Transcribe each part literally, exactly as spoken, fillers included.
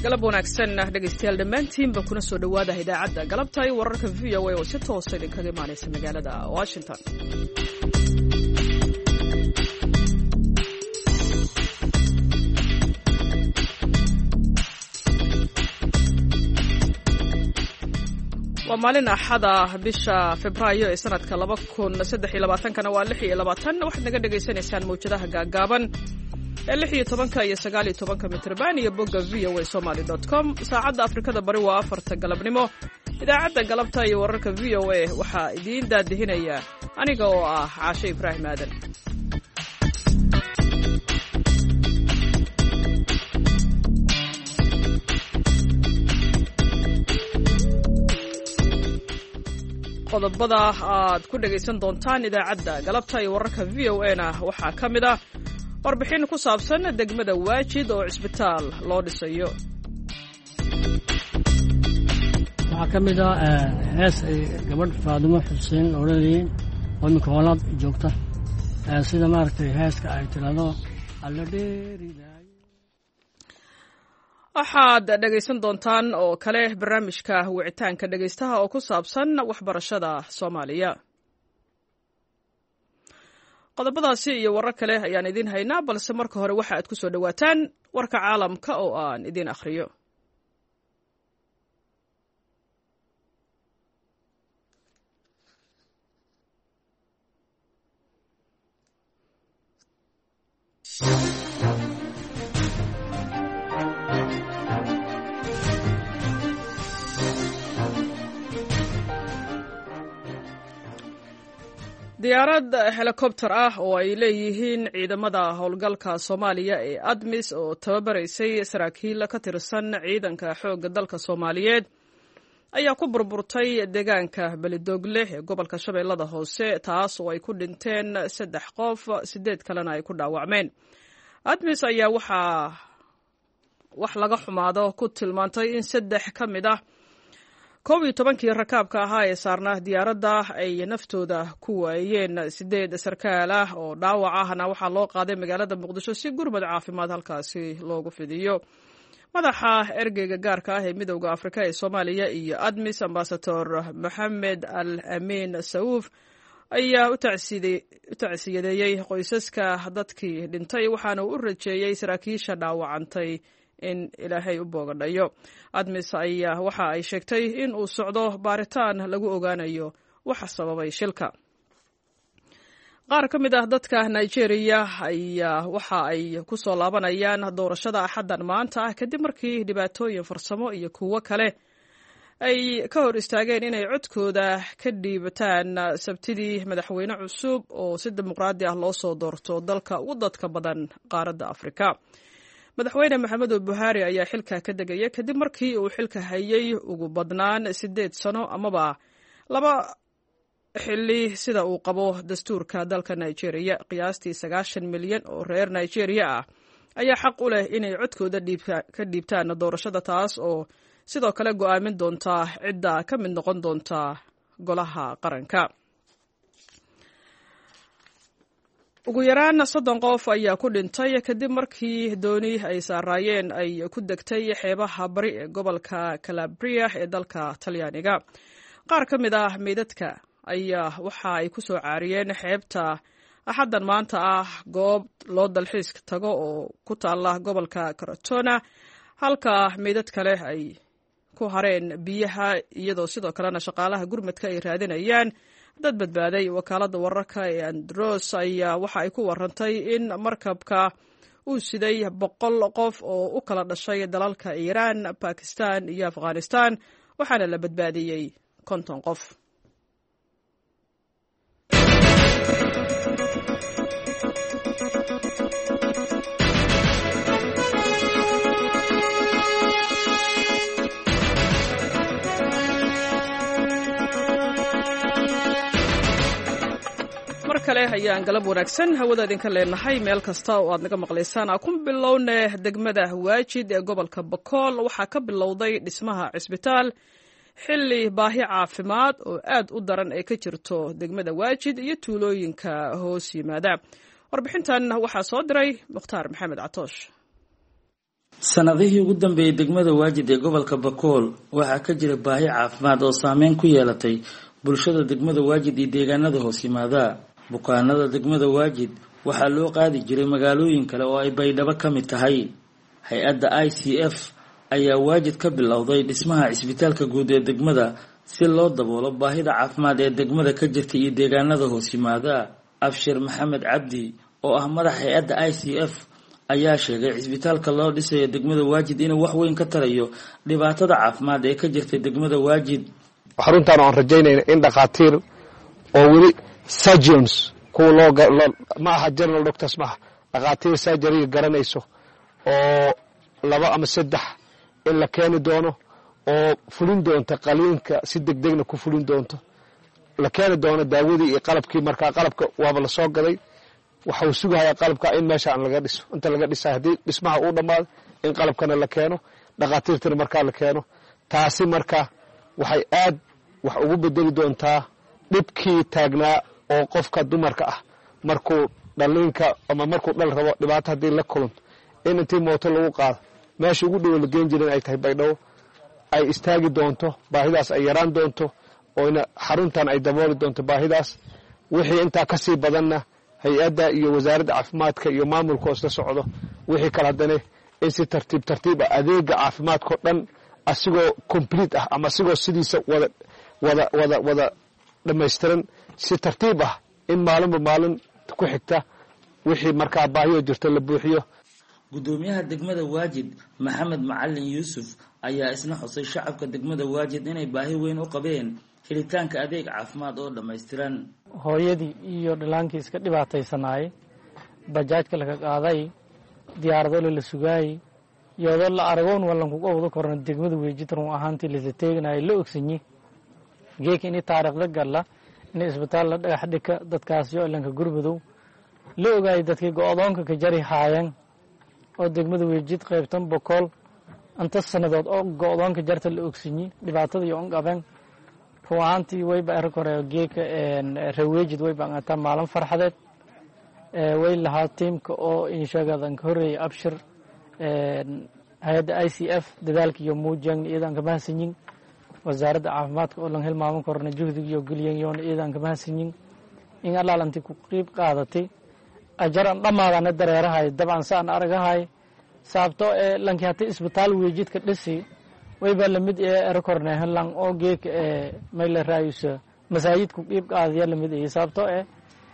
galab wanaagsan dhegaystayaal dhammaantiinba kuna soo dhowaada idaacadda galabta iyo wararka v o a oo si toosa idinkaga imaanaysa magaalada Washington. waa maalin axada bisha Febraayo ee sanadka laba kun saddex iyo labaatan kana waa lix iyo labaatan waxaad naga dhageysanaysaan mawjadaha gaagaaban ee lix iyo tobanka iyo sagaal iyo tobanka mitirban iyo bogga v o a somali dot com. saacadda Afrikada bari waa afarta galabnimo. idaacadda galabta iyo wararka v o a waxaa idiin daadihinaya aniga oo ah Caashe Ibraahim Aadan. qodobada aad ku dhagaysan doontaan idaacadda galabta iyo wararka v o a na waxaa ka mid ah warbixin ku saabsan degmada Waajid oo cisbitaal loo dhisayo. waxaa ka mid ah hees ay gabadh Faadimo Xuseen oranayeen oo imika Holland joogta sida maaragtay heeska ay tirado alla dheeriday. waxaad dhagaysan doontaan oo kale barnaamijka wicitaanka dhagaystaha oo ku saabsan waxbarashada Soomaaliya. qodobadaasi iyo warar kale ayaan idin haynaa balse marka hore waxa aad ku soo dhawaataan warka caalamka oo aan idin akhriyo. diyaarad helicopter ah oo ay leeyihiin ciidamada howlgalka Soomaaliya ee ADMIS oo tababaraysay saraakiil ka tirsan ciidanka xoogga dalka Soomaaliyeed ayaa ku burburtay deegaanka Balidogle ee gobolka Shabeellada Hoose, taas oo ay ku dhinteen saddex qof sideed kalena ay ku dhaawacmeen. ADMIS ayaa waxa wax laga xumaado ku tilmaantay in saddex ka mid ah koob iyo tobankii rakaabka ahaa ee saarnaa diyaaradda ay naftooda ku waayeen. sideed sarkaal ah oo dhaawac ahna waxaa loo qaaday magaalada Muqdisho si gurmad caafimaad halkaasi loogu fidiyo. madaxa ergeyga gaarka ah ee midowga Afrika ee Soomaaliya iyo ADMIS Ambassador Mohamed Al Amin Saouf ayaa u tacsiyadeeyay qoysaska dadkii dhintay waxaana uu u rajeeyay saraakiisha dhaawacantay in Ilaahay u boogadhayo. ADMIS ayaa waxa ay sheegtay in uu socdo baaritaan lagu ogaanayo waxa sababay shilka. qaar ka mid ah dadka Nigeria ayaa waxa ay ku soo laabanayaan doorashada axaddan maanta ah kadib markii dhibaatooyin farsamo iyo kuwo kale ay ka hor istaageen inay codkooda ka dhiibtaan sabtidii madaxweyne cusub oo si dimuqraadi ah loo soo doorto dalka ugu dadka badan qaaradda Afrika. madaxweyne Maxamedu Buhari ayaa xilka ka degaya kadib markii uu xilka hayay ugu badnaan sideed sano amaba laba xilli sida uu qabo dastuurka dalka Nigeria. qiyaastii sagaashan milyan oo reer Nigeria ah ayaa xaq u leh inay codkooda ka dhiibtaan doorashada, taas oo sidoo kale go'aamin doonta cidda ka mid noqon doonta golaha qaranka. ugu yaraan soddon qof ayaa ku dhintay kadib markii dooni ay saaraayeen ay ku degtay xeebaha bari ee gobolka Calabria ee dalka Talyaaniga. qaar ka mid ah meydadka ayaa waxa ay ku soo caariyeen xeebta axaddan maanta ah goob loo dalxiis tago oo ku taala gobolka Crotona, halka meydad kale ay ku hareen biyaha iyadoo sidoo kalena shaqaalaha gurmadka ay raadinayaan dad badbaaday. wakaaladda wararka ee Andros ayaa waxa ay ku warantay in markabka uu siday boqol qof oo u kala dhashay dalalka Iiraan, Pakistan iyo Afghanistan, waxaana la badbaadiyey konton qof. kale ayaan galab wanaagsan hawada idinka leenahay meel kasta oo aad naga maqlaysaan. Aan ku bilowne degmada Waajid ee gobolka Bakool waxaa ka bilowday dhismaha cisbitaal xilli baahi caafimaad oo aad u daran ay ka jirto degmada Waajid iyo tuulooyinka hoos yimaada. Warbixintan waxaa soo diray Mukhtaar Maxamed Catoosh. sanadihii ugu dambeeyay degmada Waajid ee gobolka Bakool waxaa ka jira baahi caafimaad oo saameyn ku yeelatay bulshada degmada Waajid iyo deegaanada hoos yimaada. bukaanada degmada Waajid waxaa loo qaadi jiray magaalooyin kale oo ay Baydhabo ka mid tahay. hay-adda I C F ayaa Waajid ka bilowday dhismaha isbitaalka guud ee degmada si loo daboolo baahida caafimaad ee degmada ka jirta iyo deegaanada hoos yimaada. Abshir Maxamed Cabdi oo ah madax hay-adda I C F ayaa sheegay isbitaalka loo dhisayo degmada Waajid inuu wax weyn ka tarayo dhibaatada caafimaad ee ka jirta degmada Waajid. xaruntan aan rajaynayna in dhaqaatiir oo wali surgeons kuwa loo ma aha general doctors ma dhaqaatiir surgery garanayso oo laba ama saddex in la keeni doono oo fulin doonta qaliinka si degdegna ku fulin doonto la keeni doono daawadii iyo qalabkii marka qalabka waaba la soo gaday waxa uu sugayaa qalabka in meesha aan laga dhiso inta laga dhisay hadii dhismaha uu dhamaado in qalabkana la keeno dhaqaatiirtana marka la keeno taasi marka waxay aad wax ugu bedeli doontaa dhibkii taagnaa oo qofka dumarka ah markuu dhalinka ama markuu dhal rabo dhibaato hadii la kulanto in intii mooto lagu qaado meesha ugu dhow la geen jiray ay tahay Baydhabo ay istaagi doonto baahidaas ay yaraan doonto oo ina xaruntan ay dabooli doonto baahidaas wixii inta ka sii badanna hay-adda iyo wasaaradda caafimaadka iyo maamulka isla socdo wixii kala hadane in si tartiib tartiib adeega caafimaadka dhan asigoo complete ah ama asigoo sidiisa wada wada wada wada dhameystiran si tartiib ah in maalinba maalin ku xigta wixii markaa baahiyo jirto la buuxiyo. gudoomiyaha degmada Waajid Maxamed Macalin Yuusuf ayaa isna xusay shacabka degmada Waajid inay baahi weyn u qabeen helitaanka adeeg caafimaad oo dhameystiran. hooyadii iyo dhalaanki iska dhibaataysanay bajaajka laga qaaday diyaarado la sugay iyadoo la aragoon walan ku qowdo korna degmada Waajid run ahaantii la teegnay la ogsanyi geekini taariikhda gala in isbitaal la dhagax dhika dadkaas iyo ilanka gurbadow la ogaay dadkii go'doonka ka jari haayeen oo degmada Waajid qaybtan Bakool anta sanadood oo go'doonka jarta la ogsanyi dhibaatada iyo qaban ruwaantii way baa rekoreeyo geeka een Waajid way baa anta maalin farxadeed ee way lahaa teamka oo inshagadan ka horeeyay Abshir een hay'adda I C F dadaalka iyo muujin iidan ka mahadsanyin wasaaradda caafimaadka oo lan hilmaaman korna juhdiga iyo galiyan yoon iidan ka mahadsanyin in allaalantii ku qeyb qaadatay ajaran dhamaadana dareerahay dabcan saan aragahay sababtoo ee lankii hata isbitaal Waajid ka dhisi way baa lamid ee rekornay halan oo geek ee meel raayusa masaajid ku qeyb qaadaya lamid ee sababtoo ee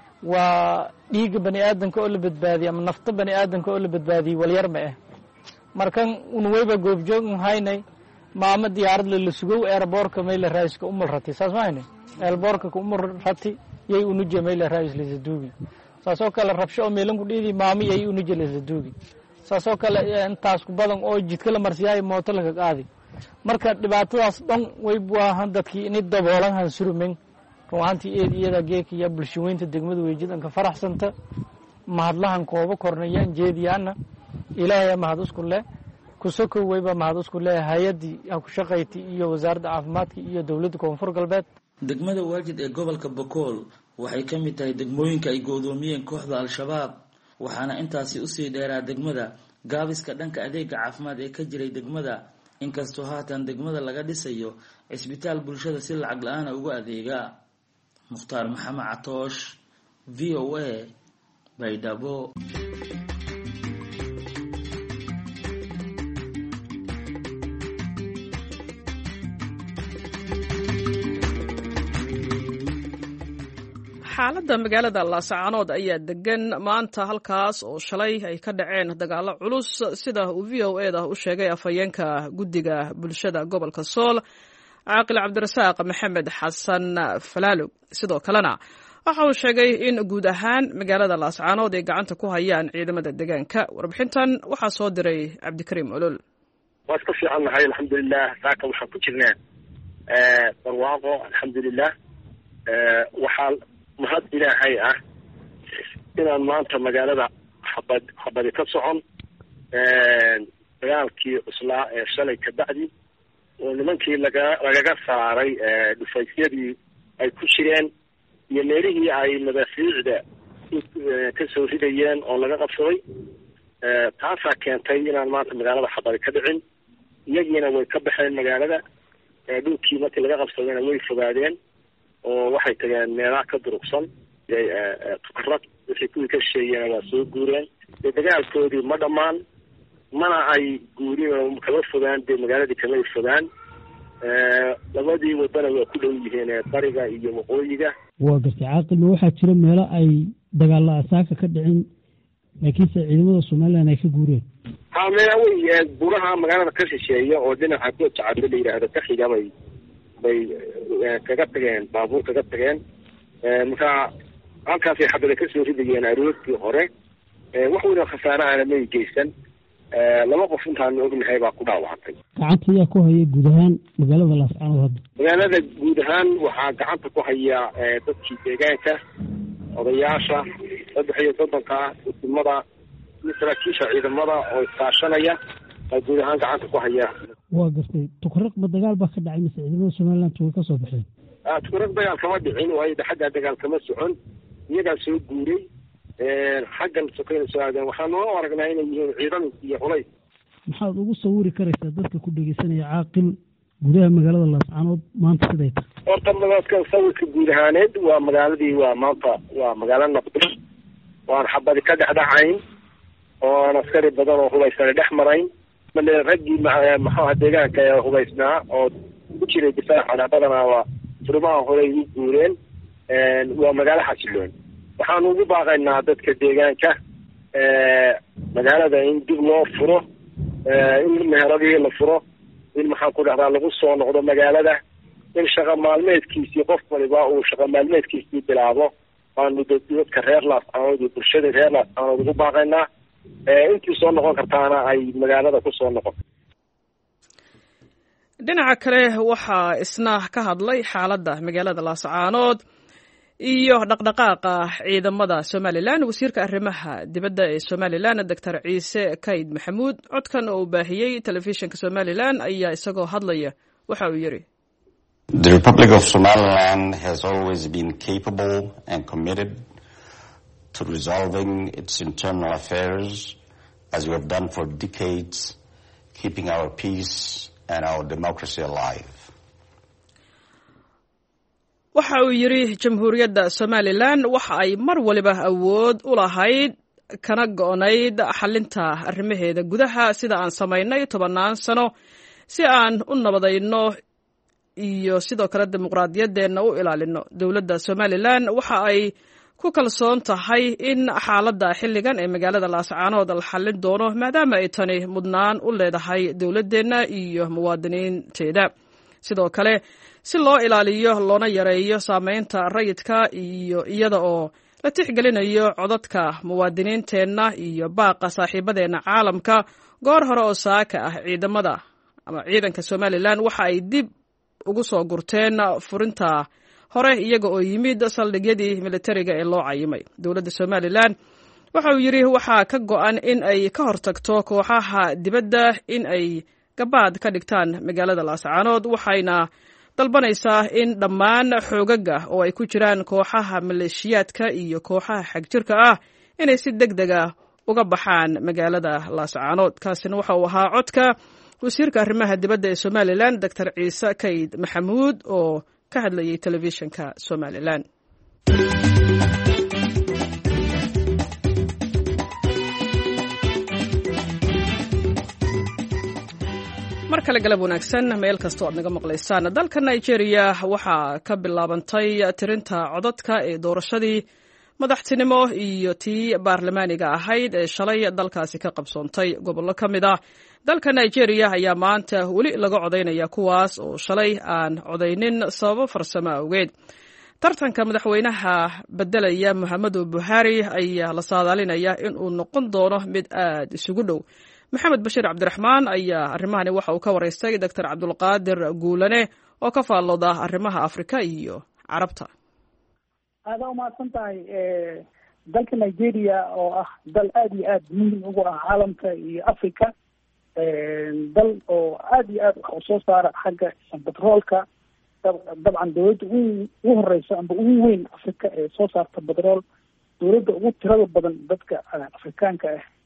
waa dhiig bani aadanka oo la badbaadiyo ama nafta bani aadanka oo la badbaadiyo wal yar ma ah markan un wayba goobjoog haynay maama diyaarad la sugo airportka meel raayuska umul rati saas maayne airportka ku umul rati yay unu jeemay raayus la duubi saasoo kale rabsho meelan ku dhidi maami yay unu jeelay duubi saasoo kale intaas ku badan oo jidka la marsiyay mooto laga qaadi marka dhibaatadaas dhan way baahan dadkii in daboolan han surmeen ruuxantii eediyada geeka iyo bulshooyinka degmada Waajid ka faraxsanta mahadlahan kooba kornayaan jeediyana ilaahay mahad isku leh kusoko wayba mahad isku leh hay'adii ku shaqaysay iyo wasaaradda caafimaadka iyo dawladda koonfur galbeed. degmada Waajid ee gobolka Bakool waxay ka mid tahay degmooyinka ay go'doomiyeen kooxda Al-Shabaab waxaana intaasi u sii dheeraa degmada gaabiska dhanka adeega caafimaad ee ka jiray degmada inkastoo haatan degmada laga dhisayo isbitaal bulshada si lacag la'aan ah ugu adeega. Mukhtaar Maxamed Catoosh V O A Baydhabo. xaaladda magaalada Laascaanood ayaa degan maanta halkaas oo shalay ay ka dhaceen dagaalo culus sida uu V O A da u sheegay afhayeenka guddiga bulshada gobolka Sool Caaqil Cabdirasaaq Maxamed Xasan Falaalug. sidoo kalena waxa uu sheegay in guud ahaan magaalada Laascaanood ay gacanta ku hayaan ciidamada deegaanka. warbixintan waxaa soo diray Cabdikariim Olol. waa iska fiican nahay alxamdulilah saaka waxaan ku jirnaa ee barwaaqo alxamdulilah ee waxaa mahad ilaahay ah inaan maanta magaalada xabad xabadi ka socon ee dagaalkii cuslaa ee shalay ka bacdi oo nimankii laga lagaga saaray ee dhufaysyadii ay ku jireen iyo meelihii ay madaafiicda ka soo ridayeen oo laga qabsaday taasaa keentay inaan maanta magaalada xabari ka dhicin. iyagiina way ka baxeen magaalada, dhulkii markii laga qabsadayna way fogaadeen oo waxay tageen meelaha ka durugsan. tukarad wixii kuwii ka shisheeyeen waa soo guureen. dee dagaalkoodii ma dhammaan, mana ay guurin kama fogaan, dee magaaladii kamay fogaan. labadii wadana waa ku dhow yihiin bariga iyo waqooyiga. waa gartay caaqilma waxaa jira meelo ay dagaalla asaaka ka dhicin laakiinse ciidamada somaliland ay ka guureen. ha mea wey buraha magaalada ka shisheeya oo dhinaca gooja cadlo la yidhaahdo ka xiga bay bay kaga tageen, baabuur kaga tageen. marka halkaasay xabada kasoo ridayeen aroortii hore. wax weyna khasaare aana may geysan. laba qof intaanu ognahay baa ku dhaawactay. gacanta ayaa ku haya guud ahaan magaalada laascaanood hadda? magaalada guud ahaan waxaa gacanta ku haya dadkii deegaanka, odayaasha saddex iyo soddonka udimada iyo saraakiisha ciidamada oo iskaashanaya baa guud ahaan gacanta ku haya. waa gartay tukaraq ma dagaal baa ka dhacay mise ciidamada somaliland way ka soo baxeen? tukaraq dagaal kama dhicin, waayo xaggaa dagaal kama socon. iyagaa soo guuray xaggan sokayna soo aadeen. waxaa noo aragnaa inay yihiin ciidan iyo culays. maxaad ugu sawiri karaysaa dadka ku dhegeysanaya caaqil gudaha magaalada laascaanood maanta siday tahay? horta dadka sawirka guud ahaaneed waa magaaladii waa maanta waa magaalo nabdoon, waan xabadi ka dhexdhacayn, oon askari badan oo hubaysana dhex marayn. male raggii maxuaha deegaanka ee hubaysnaa oo ku jiray difaaca badanaa waa furimaha horey u guureen. waa magaalo xasiloon. waxaanu ugu baaqaynaa dadka deegaanka magaalada in dib loo furo, in meheradihii la furo, in maxaan ku dhahdaa lagu soo noqdo magaalada, in shaqa maalmeedkiisii qof waliba uu shaqa maalmeedkiisii bilaabo. waanu dadka reer laascaanood iyo bulshada reer laascaanood ugu baaqaynaa intii soo noqon kartaana ay magaalada ku soo noqoto. dhinaca kale waxaa isna ka hadlay xaaladda magaalada laascaanood iyo dhaqdhaqaaqa ciidamada somalilan wasiirka arrimaha dibadda ee somalilan doctor ciise kayd maxamuud. codkan oo uu baahiyey telefishinka somalilan ayaa isagoo hadlaya waxa uu yidhi: The Republic of Somaliland has always been capable and committed to resolving its internal affairs as we have done for decades, keeping our peace and our democracy alive. waxa uu yidhi jamhuuriyadda somalilan waxa ay mar waliba awood u lahayd kana go-nayd xalinta arrimaheeda gudaha sida aan samaynay tobannaan sano si aan u nabadayno iyo sidoo kale dimuqraadiyaddeenna u ilaalino. dowladda somalilan waxa ay ku kalsoon tahay in xaaladda xilligan ee magaalada laascaanood la xallin doono maadaama ay tani mudnaan u leedahay dowladdeenna iyo muwaadiniinteeda. sidoo kale si loo ilaaliyo loona yareeyo saameynta rayidka iyo iyada oo la tixgelinayo codadka muwaadiniinteenna iyo baaqa saaxiibadeenna caalamka, goor hore oo saaka ah ciidamada ama ciidanka somalilan waxa ay dib ugu soo gurteen furinta hore iyaga oo yimid saldhigyadii militariga ee loo cayimay. dowladda somalilan waxa uu yidhi waxaa ka go-an in ay ka hortagto kooxaha dibadda in ay gabaad ka dhigtaan magaalada laascaanood, waxayna dalbanaysaa in dhammaan xoogaga oo ay ku jiraan kooxaha maleeshiyaadka iyo kooxaha xagjirka ah inay si deg dega uga baxaan magaalada laascaanood. kaasina waxa uu ahaa codka wasiirka arrimaha dibadda ee somalilan doctor ciise kayd maxamuud oo ka hadlayay telefishinka somalilan. mar kale galab wanaagsan meel kastoo aad naga maqlaysaan. dalka nigeria waxaa ka bilaabantay tirinta codadka ee doorashadii madaxtinimo iyo tii baarlamaaniga ahayd ee shalay dalkaasi ka qabsoontay. gobollo ka mid ah dalka nigeria ayaa maanta weli laga codaynaya kuwaas oo shalay aan codaynin sababo farsamo awgeed. tartanka madaxweynaha bedelaya muhammadu buhari ayaa la saadaalinaya in uu noqon doono mid aad isugu dhow. maxamed bashiir cabdiraxmaan ayaa arrimahani waxa uu ka waraystay doctor cabdulqaadir guulane oo ka faallooda arrimaha afrika iyo carabta. aada umahadsan tahay. dalka nigeria oo ah dal aada iyo aada muhim ugu ah caalamka iyo africa, dal oo aada iyo aad wax usoo saara xagga batroolka. dabcan dawladda ugu ugu horeysa amba ugu weyn africa ee soo saarta batrool, dawladda ugu tirada badan dadka afrikaanka ah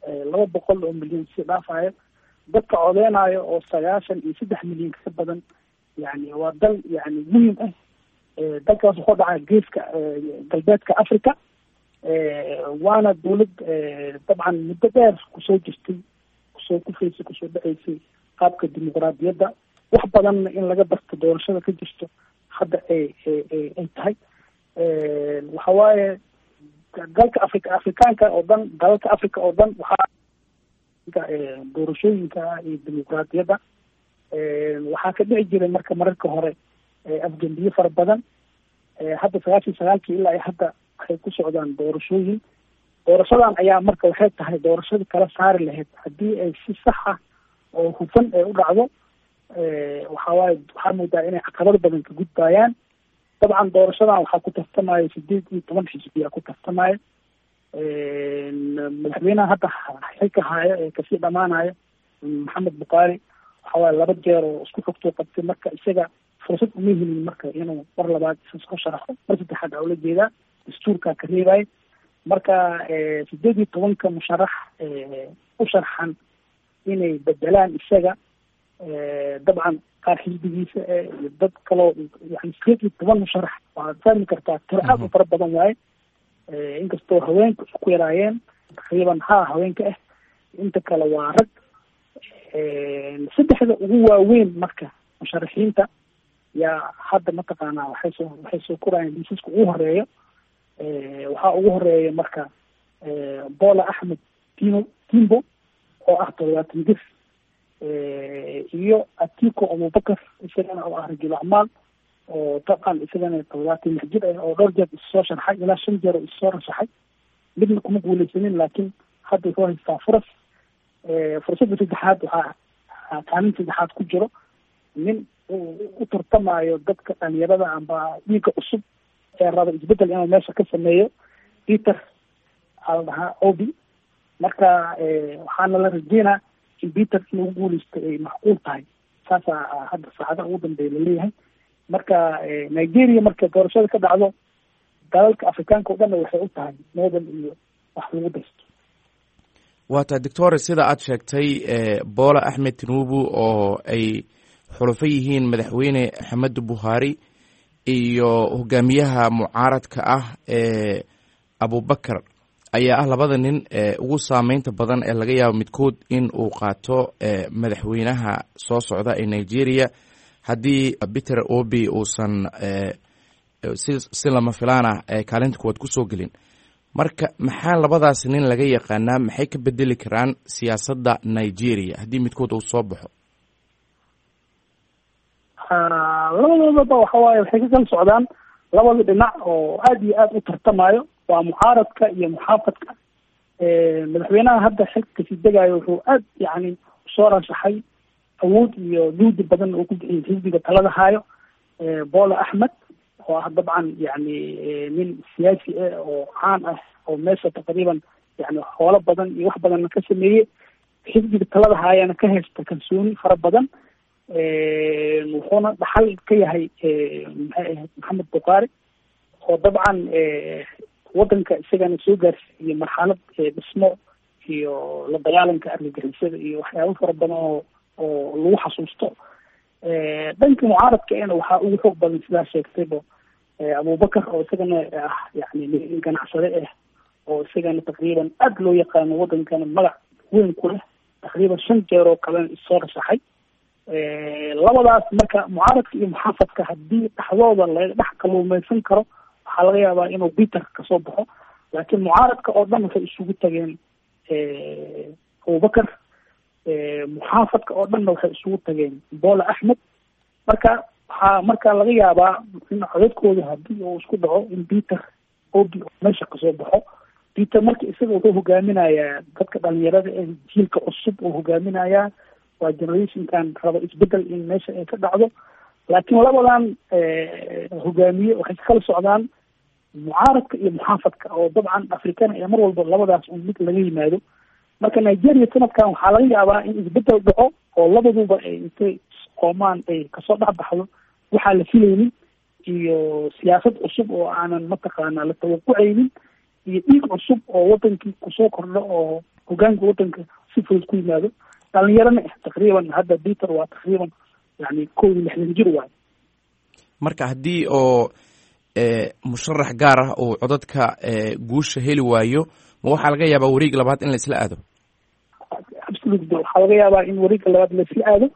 laba boqol oo milyan si dhaafayo dadka codeynayo oo sagaashan iyo saddex milyan ka badan yani waa dal yani muhiim ah dalkaas wuxuu dhacaa geeska galbeedka africa waana dawlad dabcan muddo dheer kusoo jirtay kusoo kufaysay kusoo dhaceysay qaabka dimuqraadiyadda wax badanna in laga barto doorashada ka jirto hadda ay ay tahay waxa waaye dalka africa afrikaanka oo dhan dalalka africa oo dhan waxaa doorashooyinka iyo dimuqraadiyadda waxaa ka dhici jiray marka mararka hore afgembiye fara badan hadda sagaashan sagaalkii ilaa iyo hadda waxay ku socdaan doorashooyin doorashadan ayaa marka waxay tahay doorashada kala saari lahayd haddii ay si sax ah oo hufan ay u dhacdo waxa waaye waxaa moodaa inay caqabado badan ka gudbaayaan dabcan doorashadan waxaa ku tartamaya sideed iyo toban xisbiyaa ku tartamaya madaxweynaha hadda xilka haayo ee kasii dhamaanaya maxamed bukaari waxa waaye laba jeer oo isku xogtoo qabtay marka isaga fursad uma helin marka inuu mar labaad isa soo sharaxo mar saddexaad aa ula jeedaa dastuurkaa ka reebaya marka sideed iyo tobanka musharax u sharxan inay bedelaan isaga dabcan qaar xisbigiisa iyo dad kaloo yani sideed iyo toban musharax waxaad fahmi kartaa tiro aad u fara badan waaye inkastoo haweenka ku yaraayeen taqriiban haa haweenka ah inta kale waa rag saddexda ugu waaweyn marka musharaxiinta yaa hadda mataqaanaa waxay soo waxay soo korayaan liisaska ugu horeeyo waxaa ugu horeeya marka bola axmed timo timbo oo ah toddobaatan jir iyo atiko abubakar isagana oo ah rajul acmaal oo dabcan isagana toddobaatan lix jir ah oo dhowr jeer issoo sharxay ilaa shan jeer oo issoo rashaxay midna kuma guuleysanin laakiin hadda wuxuu haystaa furas fursadda saddexaad waxaa kaalin saddexaad ku jiro nin u tartamayo dadka dhalinyarada amba dhiigga cusub ee raba isbedel inuu meesha ka sameeyo peter ala dhahaa obi marka waxaana la rajeynaa in peter inuu guuleysto ay macquul tahay saasaa hadda saacadaha ugu dambeeya laleeyahay marka nigeria marka doorashada ka dhacdo dalalka afrikaanka o dhanna waxay u tahay model iyo wax lagu daysto waa tahay doctore sida aad sheegtay bola axmed tinubu oo ay xulufo yihiin madaxweyne axmedu buhari iyo hogaamiyaha mucaaradka ah ee abubakar ayaa ah labada nin ugu saameynta badan ee laga yaabo midkood in uu qaato madaxweynaha soo socda ee nigeria haddii peter obi uusan si si lama filaan ah kaalinta kuwaad kusoo gelin marka maxaa labadaas nin laga yaqaanaa maxay ka bedeli karaan siyaasadda nigeria haddii midkood uu soo baxo labadoodaba waxa waaye waxay ka kala socdaan labada dhinac oo aad iyo aad u tartamayo waa mucaaradka iyo muxaafadka madaxweynaha hadda xilka kasii degayo wuxuu aad yani usoo rashaxay awood iyo juhdi badan uu ku bixiyay xisbiga talada haayo bola axmed oo ah dabcan yani nin siyaasi ah oo caan ah oo meesha taqriiban yani xoolo badan iyo wax badanna ka sameeyey xisbiga talada haayana ka haysta kalsooni fara badan wuxuuna dhaxal ka yahay maxay ahayd maxamed bukaari oo dabcan wadanka isagana soo gaarsiiyey marxalad dhismo iyo la dagaalanka argagixisada iyo waxyaabo fara badan oo oo lagu xasuusto dhanka mucaaradka ena waxaa ugu xoog badan sidaa sheegtayba abubakar oo isagana ah yani nin ganacsade ah oo isagana taqriiban aada loo yaqaano wadankana magac weyn ku leh taqriiban shan jeer oo kalena issoo rashaxay labadaas marka mucaaradka iyo muxaafadka haddii dhexdooda laga dhex kaluumeysan karo waxaa laga yaabaa inuu peter kasoo baxo laakiin mucaaradka oo dhan waxay isugu tageen abubakar muxaafadka oo dhanna waxay isugu tageen bola axmed marka waxaa marka laga yaabaa in codadkooda haddii uu isku dhaco in peter obi meesha kasoo baxo peter marka isaga wuxuu hogaaminayaa dadka dhalinyarada ee jiilka cusub uu hogaaminayaa waa generationkan raba isbedel in meesha ay ka dhacdo laakiin labadan hogaamiye waxay kala socdaan mucaaradka iyo muxaafadka oo dabcan afrikana ee mar walba labadaas un mid laga yimaado marka nigeria sanadkan waxaa laga yaabaa in isbedel dhaco oo labaduba ay intay qoomaan ay kasoo dhexbaxdo waxaa la filaynin iyo siyaasad cusub oo aanan mataqaana la tawaqucaynin iyo dhiig cusub oo wadankii kusoo kordho oo hogaanka wadanka si fudud ku yimaado. dhalinyarana taqriiban hadda peter waa taqriiban yani kow iyo lixdan jir waayo. marka haddii oo musharax gaar ah uu codadka guusha heli waayo ma waxaa laga yaabaa wareeg labaad in la isla aado? absolutely waxaa laga yaabaa in wareegga labaad la isla aado.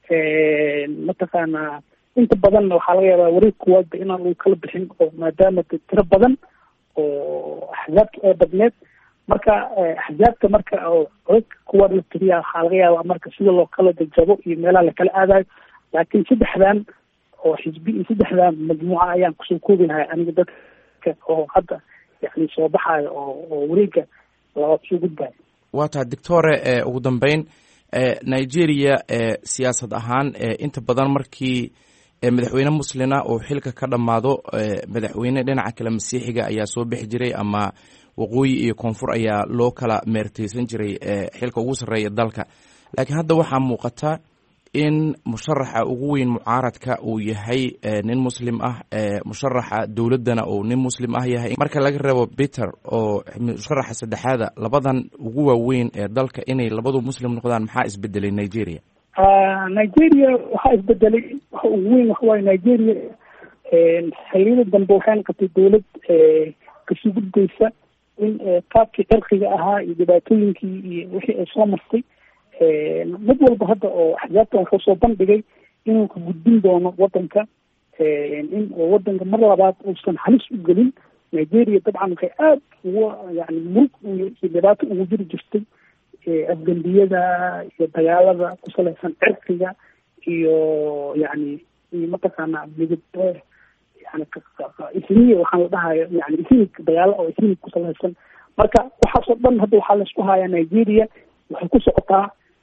mataqaana inta badanna waxaa laga yaabaa wareeg kuwaadba inaan uu kala bixin oo maadaama tiro badan oo axzaabta ee badneed. marka axzaabta marka oo codadka kuwaad la tiriya waxaa laga yaabaa marka sida loo kala jajabo iyo meelaha lakala aadayo. laakiin saddexdan oo xisbi iyo saddexdan majmuuca ayaan kusoo koobi lahay aniga dadka oo hadda yani soo baxayo oo oo wareegga labaad soo gudbayo. waa tahay doctore ugu dambeyn nigeria siyaasad ahaan inta badan markii madaxweyne muslina oo xilka ka dhammaado madaxweyne dhinaca kale masiixiga ayaa soo bixi jiray ama waqooyi iyo koonfur ayaa loo kala meerteysan jiray xilka ugu sarreeya dalka. laakiin hadda waxaa muuqata in musharaxa ugu weyn mucaaradka uu yahay nin muslim ah, musharaxa dowladdana uu nin muslim ah yahay. marka laga reebo peter oo musharaxa saddexaada, labadan ugu waaweyn ee dalka inay labadu muslim noqdaan, maxaa isbedelay nigeria? nigeria waxaa isbedelay waxa ugu weyn waxa waaye nigeria xiriirada dambe waxay noqotay dowlad kasii gudbaysa in qaabkii cirqiga ahaa iyo dhibaatooyinkii iyo wixii ay soo martay. mid walba hadda oo axzaabtan wuxuu soo bandhigay inuu ka gudbin doono wadanka, in wadanka mar labaad uusan halis u gelin. nigeria dabcan waxay aada uga yani murug iyo dhibaato ugu jiri jirtay afgambiyada iyo dagaalada ku salaysan cirqiga iyo yani iyo mataqaana midab yani isniya waxaan la dhahayo yani isnig dagaalo oo isnig ku salaysan. marka waxaasoo dhan hadda waxaa laisku hayaa nigeria waxay ku socotaa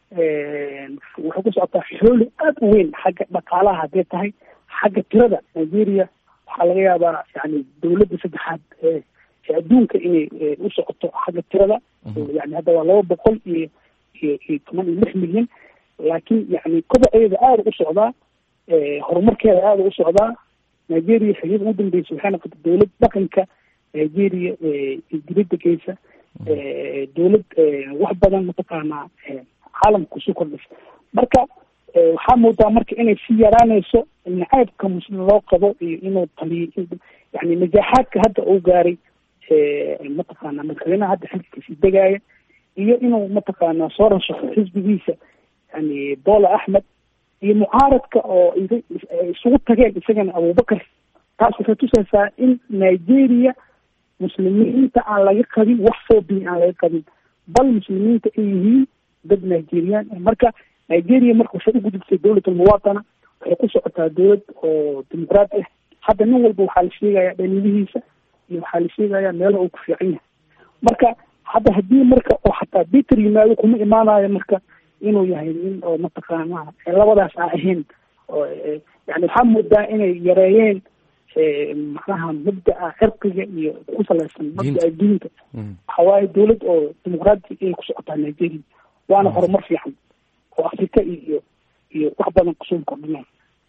waxay ku socotaa xooli aada u weyn xagga dhaqaalaha haddee tahay. xagga tirada nigeria waxaa laga yaabaa yani dowladda saddexaad ee adduunka inay u socoto xagga tirada. yani hadda waa laba boqol iyo iyo iyo toban iyo lix milyan. laakiin yani kobaceeda aada u socdaa, horumarkeeda aada u socdaa. nigeria xiliyada ugu dambeysa waxay noqotay dowlad dhaqanka nigeria dibadda geysa, dowlad wax badan mataqaanaa caalamka kusoo kordhisa. marka waxaa moodaa marka inay sii yaraanayso nacaybka muslim loo qabo iyo inuu taliyo yani najaaxaadka hadda uu gaaray mataqaana madaxweynaha hadda xilkiisii degaaya iyo inuu mataqaana soo rashaxo xisbigiisa yani bola axmed iyo mucaaradka oo isugu tageen isagana abubakar. taas waxay tusaysaa in nigeria muslimiinta aan laga qabin wax foobiya aan laga qabin, bal muslimiinta ay yihiin dad nigerian. marka nigeria marka waxay u gudubtay dowlad almuwaatana, waxay ku socotaa dowlad oo dimuqraati ah. hadda nin walba waxaa la sheegaya dhaliilihiisa iyo waxaa la sheegaya meelaha uu ku fiican yahay. marka hadda haddii marka oo xataa peter yimaado kuma imaanayo marka inuu yahay nin oo mataqaana labadaas aan ahayn. yani waxaa moodaa inay yareeyeen macnaha mabda'a cirqiga iyo ku salaysan mabda'a diinta. waxa waaye dowlad oo dimuqraati ay ku socotaa nigeria, waana horumar fiican oo afrika iyo iyo wax badan kusoo kordhinaya.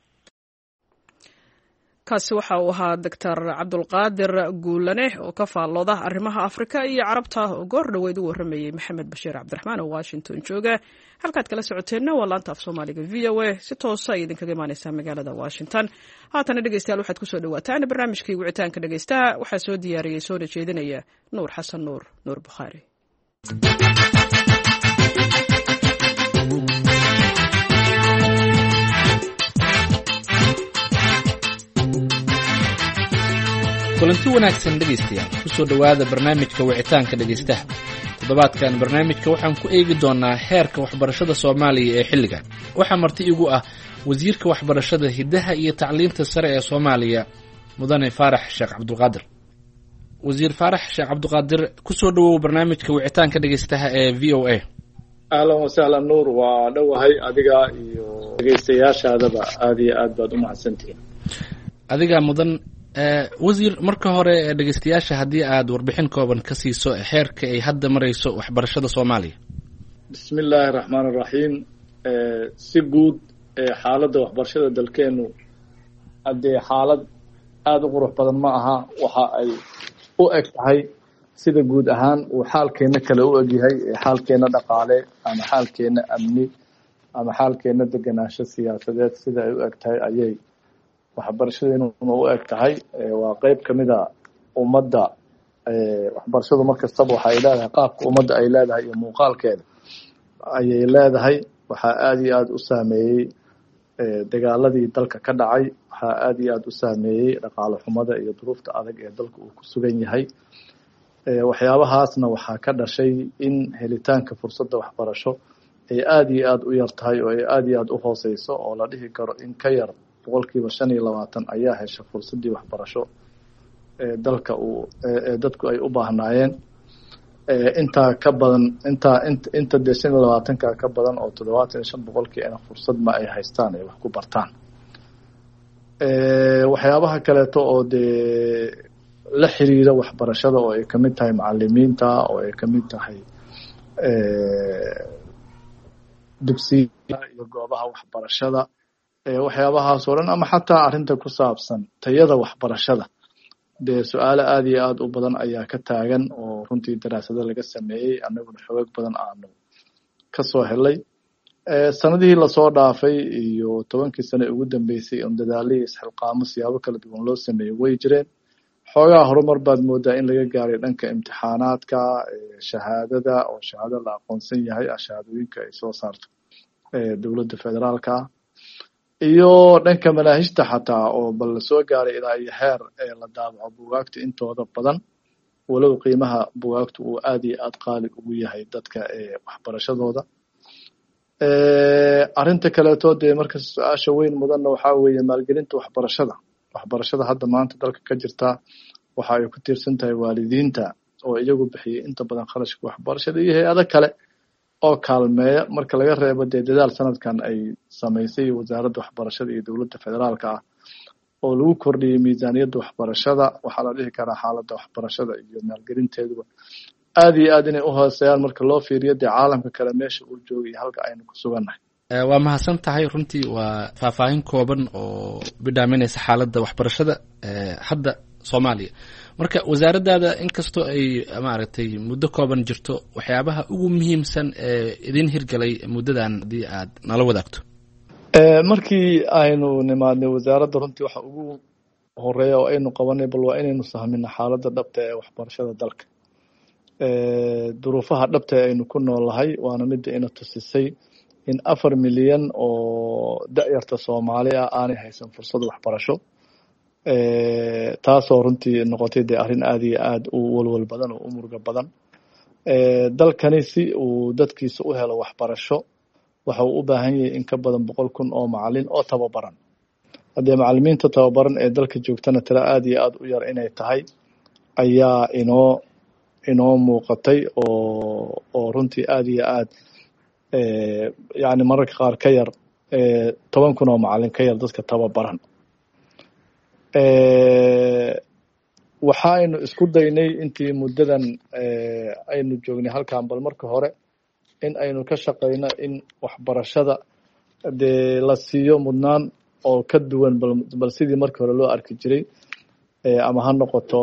kaasi waxa uu ahaa doctor cabdulqaadir guulane oo ka faallooda arrimaha afrika iyo carabta oo goor dhaweyd u warramayey maxamed bashiir cabdiraxmaan oo washington jooga. halkaad kala socoteenna waa laanta af soomaaliga v o a, si toosa ay idinkaga imaaneysaa magaalada washington. haatana dhegeystayaal waxaad kusoo dhawaataan barnaamijkii wicitaanka dhegeystaha. waxaa soo diyaariyey soona jeedinaya nuur xasan nuur nuur bukhaari. kulanti wanaagsan dhegaystayaal, kusoo dhowaada barnaamijka wicitaanka dhegaystaha. toddobaadkan barnaamijka waxaan ku eegi doonaa heerka waxbarashada soomaaliya ee xilligan. waxaa marti igu ah wasiirka waxbarashada hiddaha iyo tacliinta sare ee soomaaliya, mudane faarax sheekh cabdulqaadir. wasiir faarax sheekh cabdulqaadir, kusoo dhowow barnaamijka wicitaanka dhegaystaha ee v o a. ahlan wasahlan nuur, waa dhowahay adiga iyo dhegaystayaashaadaba aada iyo aad baad u mahadsantihiin. adiga mudan. wasiir, marka hore dhegeystayaasha haddii aad warbixin kooban ka siiso heerka ay hadda marayso waxbarashada soomaaliya. bismi illaahi raxmaan iraxiim. si guud xaaladda waxbarashada dalkeenu haddee xaalad aada u qurux badan ma aha. waxa ay u eg tahay sida guud ahaan uu xaalkeena kale u egyahay xaalkeena dhaqaale ama xaalkeena amni ama xaalkeena deganaansho siyaasadeed sida ay u eg tahay ayay waxbarashadeennuna u eg tahay waa qeyb ka mid a ummadda waxbarashadu mar kastaba waxa ay leedahay qaabka ummadda ay leedahay iyo muuqaalkeeda ayay leedahay waxaa aada iyo aada u saameeyey dagaaladii dalka ka dhacay waxaa aada iyo aada u saameeyey dhaqaale xumada iyo duruufta adag ee dalka uu ku sugan yahay waxyaabahaasna waxaa ka dhashay in helitaanka fursadda waxbarasho ay aada iyo aada u yar tahay oo ay aada iyo aada u hooseyso oo la dhihi karo in ka yar boqolkiiba shan iyo labaatan ayaa hesha fursaddii waxbarasho ee dalka uu ee dadku ay u baahnaayeen intaa ka badan intaa inta dee shan iyo labaatanka ka badan oo toddobaatan iyo shan boqolkiina fursad ma ay haystaan ay wax ku bartaan waxyaabaha kaleeto oo dee la xiriira waxbarashada oo ay kamid tahay macalimiinta oo ay kamid tahay dugsiga iyo goobaha waxbarashada waxyaabahaas oo dhan ama xataa arrinta ku saabsan tayada waxbarashada dee su-aalo aada iyo aada u badan ayaa ka taagan oo runtii daraasado laga sameeyey annaguna xoog badan aanu kasoo helay sanadihii lasoo dhaafay iyo tobankii sane ugu dambeysay on dadaalihii isxilqaamo siyaabo kala duwan loo sameeyey way jireen xoogaa horumar baad moodaa in laga gaaray dhanka imtixaanaadka shahaadada oo shahaado la aqoonsan yahay shahaadooyinka ay soo saarto dowladda federaalka ah iyo dhanka manaahijta xataa oo bal lasoo gaaray ilaa iyo heer la daabaco bugaagta intooda badan walow qiimaha bugaagtu uu aada iyo aada qaali ugu yahay dadka waxbarashadooda arrinta kaleeto dee marka su-aasha weyn mudanna waxaa weeye maalgelinta waxbarashada waxbarashada hadda maanta dalka ka jirta waxa ay ku tiirsan tahay waalidiinta oo iyagu bixiyay inta badan kharashka waxbarashada iyo hay-ado kale oo kaalmeeya marka laga reebo dee dadaal sanadkan ay samaysay wasaaradda waxbarashada iyo dowladda federaalka ah oo lagu kordhiyey miisaaniyadda waxbarashada waxaa la dhihi karaa xaaladda waxbarashada iyo maalgelinteeduba aada iyo aada inay u hooseeyaan marka loo fiiriyo dee caalamka kale meesha uu joogay iyo halka aynu ku sugannahay waa mahadsan tahay runtii waa faahfaahin kooban oo bidhaaminaysa xaaladda waxbarashada hadda soomaaliya marka wasaaraddaada inkastoo ay maaragtay muddo kooban jirto waxyaabaha ugu muhiimsan ee idin hirgalay muddadan haddii aad nala wadaagto markii aynu nimaadnay wasaaradda runtii waxa ugu horeeya oo aynu qabanay bal waa inaynu sahmina xaaladda dhabta ee waxbarashada dalka duruufaha dhabta ee aynu ku noolahay waana midda ina tusisay in afar milyan oo da-yarta soomaali ah aanay haysan fursad waxbarasho taasoo runtii noqotay dee arrin aada iyo aada u walwal badan oo u muruga badan dalkani si uu dadkiisa u helo waxbarasho waxa uu u baahan yahay in ka badan boqol kun oo macalin oo tababaran haddee macalimiinta tababaran ee dalka joogtana tira aada iyo aada u yar inay tahay ayaa inoo inoo muuqatay oo oo runtii aada iyo aada yani mararka qaar ka yar toban kun oo macalin ka yar dadka tababaran waxaaynu isku daynay intii muddadan aynu joognay halkan bal marka hore in aynu ka shaqayno in waxbarashada dee la siiyo mudnaan oo ka duwan bal sidii markii hore loo arki jiray ama ha noqoto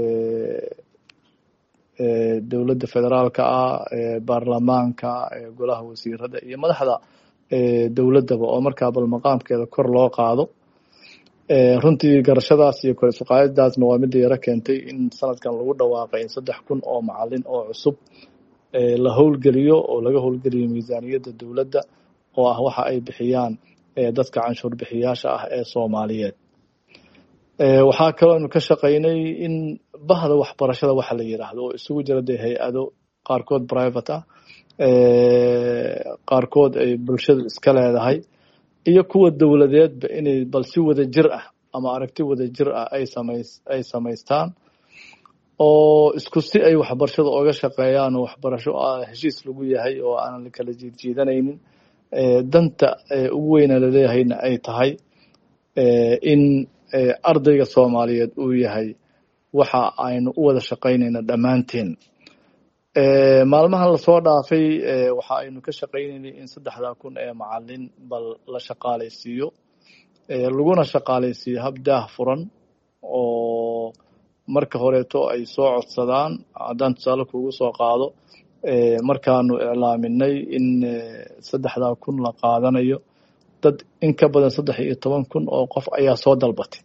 dowladda federaalka ah baarlamaanka golaha wasiirada iyo madaxda dowladdaba oo markaa bal maqaamkeeda kor loo qaado runtii garashadaas iyo kor isuqaadidaasna waa midda yaro keentay in sanadkan lagu dhawaaqay in saddex kun oo macalin oo cusub la howlgeliyo oo laga howlgeliyo miisaaniyadda dowladda oo ah waxa ay bixiyaan dadka canshuur bixiyaasha ah ee soomaaliyeed waxaa kaloo aynu ka shaqaynay in bahda waxbarashada waxa la yidhaahdo oo isugu jira dee hay-ado qaarkood private ah qaarkood ay bulshadu iska leedahay iyo kuwa dowladeedba inay bal si wada jir ah ama aragti wada jir ah ay samays ay samaystaan oo isku si ay waxbarashada oga shaqeeyaan oo waxbarasho heshiis lagu yahay oo aanan la kala jiidjiidanaynin danta ugu weyna laleeyahayna ay tahay in ardayga soomaaliyeed uu yahay waxa aynu u wada shaqaynayna dhammaanteen maalmahan lasoo dhaafay waxa aynu ka shaqaynaynay in saddexdaa kun ee macalin bal la shaqaalaysiiyo laguna shaqaalaysiiyo hab daah furan oo marka horeeto ay soo codsadaan. haddaan tusaale kugu soo qaado markaanu iclaaminay in saddexdaa kun la qaadanayo, dad in ka badan saddex iyo toban kun oo qof ayaa soo dalbatay.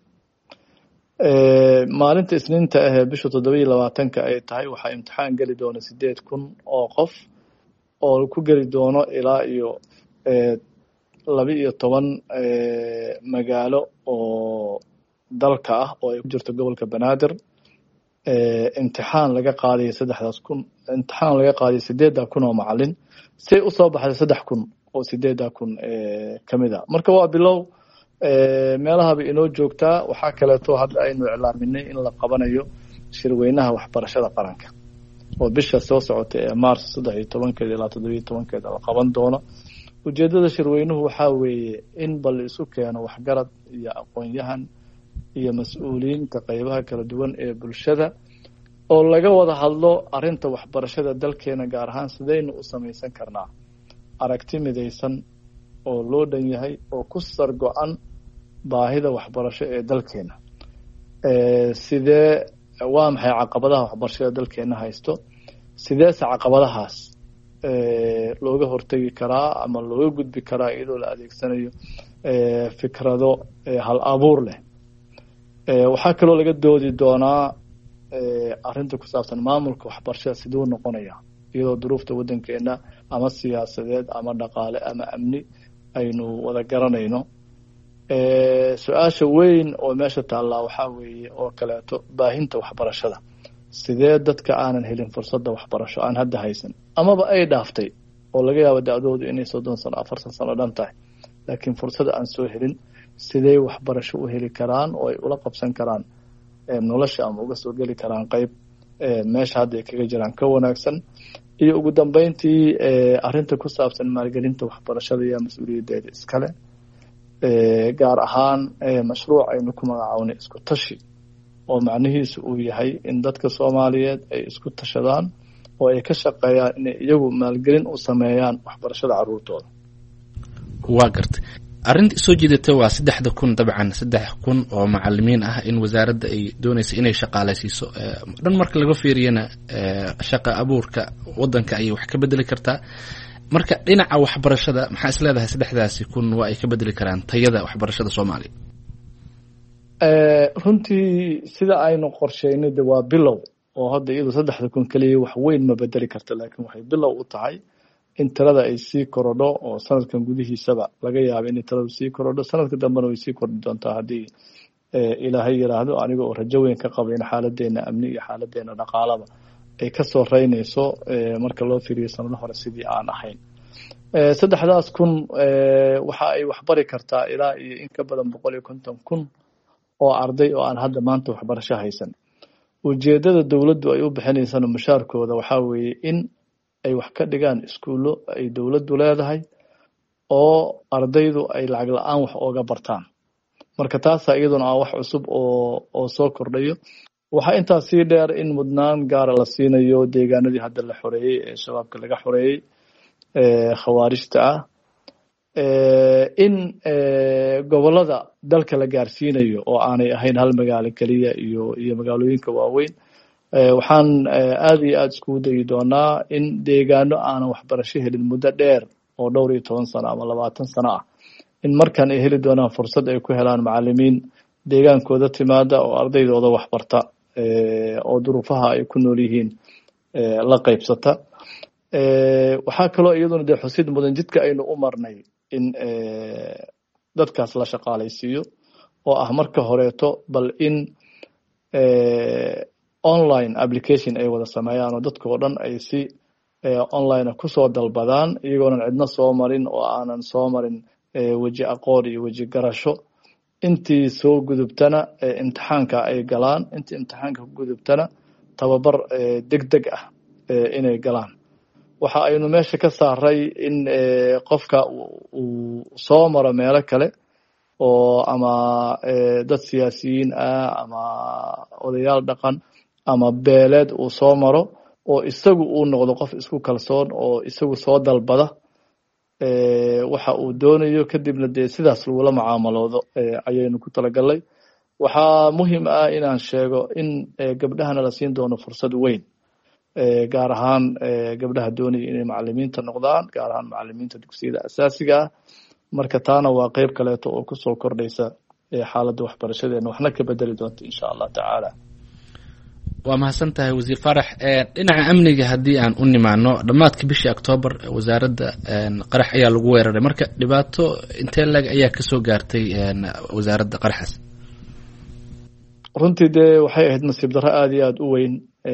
maalinta isniinta ahee bisha toddoba iyo labaatanka ay tahay waxaa imtixaan geli doona sideed kun oo qof oo ku geli doono ilaa iyo laba iyo toban magaalo oo dalka ah oo ay ku jirto gobolka banaadir. imtixaan laga qaadayo saddexdaas kun imtixaan laga qaadayo sideeddaa kun oo macalin say usoo baxday saddex kun oo sideeddaa kun kamid a. marka waa bilow, meelahaba inoo joogtaa. waxaa kaleeto hadda aynu iclaaminay in la qabanayo shirweynaha waxbarashada qaranka oo bisha soo socota ee mars saddex iyo tobankeeda ilaa toddoba iyo tobankeeda la qaban doono. ujeedada shirweynuhu waxaa weeye in bal isu keeno waxgarad iyo aqoon-yahan iyo mas-uuliyiinta qaybaha kala duwan ee bulshada oo laga wada hadlo arinta waxbarashada dalkeena, gaar ahaan sidaynu u samaysan karnaa aragti midaysan oo loo dhan yahay oo ku sar go-an baahida waxbarasho ee dalkeena. sidee waa maxay caqabadaha waxbarashada dalkeena haysto, sideese caqabadahaas looga hortegi karaa ama looga gudbi karaa iyadoo la adeegsanayo fikrado hal abuur leh. waxaa kaloo laga doodi doonaa arinta ku saabsan maamulka waxbarashada siduu noqonaya iyadoo duruufta wadankeena ama siyaasadeed ama dhaqaale ama amni aynu wada garanayno. su-aasha weyn oo meesha taallaa waxaa weeye oo kaleeto baahinta waxbarashada. sidee dadka aanan helin fursadda waxbarasho aan hadda haysan amaba ay dhaaftay oo laga yaabo da-doodu inay soddon sano afartan sano dhan tahay laakiin fursada aan soo helin, sidee waxbarasho u heli karaan oo ay ula qabsan karaan nolosha ama uga soo geli karaan qayb meesha hadda ay kaga jiraan ka wanaagsan. iyo ugu dambeyntii arinta ku saabsan maalgelinta waxbarashada iyo mas-uuliyadeeda iskale, gaar ahaan mashruuc aynu ku magacawnay isku tashi oo macnihiisu uu yahay in dadka Soomaaliyeed ay isku tashadaan oo ay ka shaqeeyaan inay iyagu maalgelin u sameeyaan waxbarashada carruurtooda. waa gartay arrinta soo jeedata waa saddexda kun dabcan saddex kun oo macalimiin ah in wasaaradda ay doonayso inay shaqaalaysiiso. dhan marka laga fiiriyana shaqa abuurka wadanka ayay wax ka bedeli kartaa. marka dhinaca waxbarashada maxaa is leedahay saddexdaasi kun waa ay ka bedeli karaan tayada waxbarashada Soomaaliya? runtii sida aynu qorsheynay de waa bilow oo hadda iyadu saddexda kun kaliya wax weyn ma bedeli karta, laakiin waxay bilow u tahay in tirada ay sii korodho oo sanadkan gudihiisaba laga yaabo in tiradu sii korodho. sanadka dambena way sii kordhi doontaa haddii ilaahay yiraahdo, aniga oo rajo weyn ka qaba in xaaladeena amni iyo xaaladeena dhaqaalaba ay ka soo reynayso marka loo fiiriyo sanado hore sidii aan ahayn. saddexdaas kun waxa ay waxbari kartaa ilaa iyo in ka badan boqol iyo konton kun oo arday oo aan hadda maanta waxbarasho haysan. ujeedada dowladdu ay u bixinaysana mushaarkooda waxaa weeye in ay wax ka dhigaan iskuullo ay dowladdu leedahay oo ardaydu ay lacag la-aan wax ooga bartaan. marka taasaa iyaduna ah wax cusub oo oo soo kordhayo. waxaa intaas sii dheer in mudnaan gaara la siinayo deegaanadii hadda la xoreeyey ee shabaabka laga xoreeyey khawaarijta ah, in gobolada dalka la gaarsiinayo oo aanay ahayn hal magaalo keliya iyo iyo magaalooyinka waaweyn. waxaan aada iyo aada iskugu dayi doonaa in deegaano aanan waxbarasho helin muddo dheer oo dhowr iyo toban sano ama labaatan sano ah in markan ay heli doonaan fursad ay ku helaan macalimiin deegaankooda timaada oo ardaydooda waxbarta oo duruufaha ay ku nool yihiin la qaybsata. waxaa kaloo iyaduna dee xusid mudan jidka aynu u marnay in dadkaas la shaqaalaysiiyo oo ah marka horeeto bal in online application ay wada sameeyaan oo dadka oo dhan ay si online kusoo dalbadaan iyagoonan cidna soo marin oo aanan soo marin weji aqoon iyo weji garasho. intii soo gudubtana imtixaanka ay galaan, intii imtixaanka ku gudubtana tababar degdeg ah inay galaan. waxa aynu meesha ka saaray in qofka uu soo maro meelo kale oo ama dad siyaasiyiin ah ama odayaal dhaqan ama beeleed uu soo maro oo isagu uu noqdo qof isku kalsoon oo isagu soo dalbada waxa uu doonayo kadibna dee sidaas lagula macaamaloodo ayaynu ku talagalnay. waxaa muhiim ah inaan sheego in gabdhahana la siin doono fursad weyn gaar ahaan gabdhaha doonaya inay macalimiinta noqdaan gaar ahaan macalimiinta dugsiyada asaasiga ah marka taana waa qeyb kaleeto oo kusoo kordhaysa xaaladda waxbarashadeena waxna ka bedeli doonta insha allah tacaala. waa mahadsan tahay wasiir Faarax. dhinaca amniga haddii aan u nimaano dhammaadka bishii October wasaaradda qarax ayaa lagu weeraray marka dhibaato intee lag ayaa kasoo gaartay wasaaradda qaraxaas? runtii dee waxay ahayd nasiib darro aada iyo aada u weyn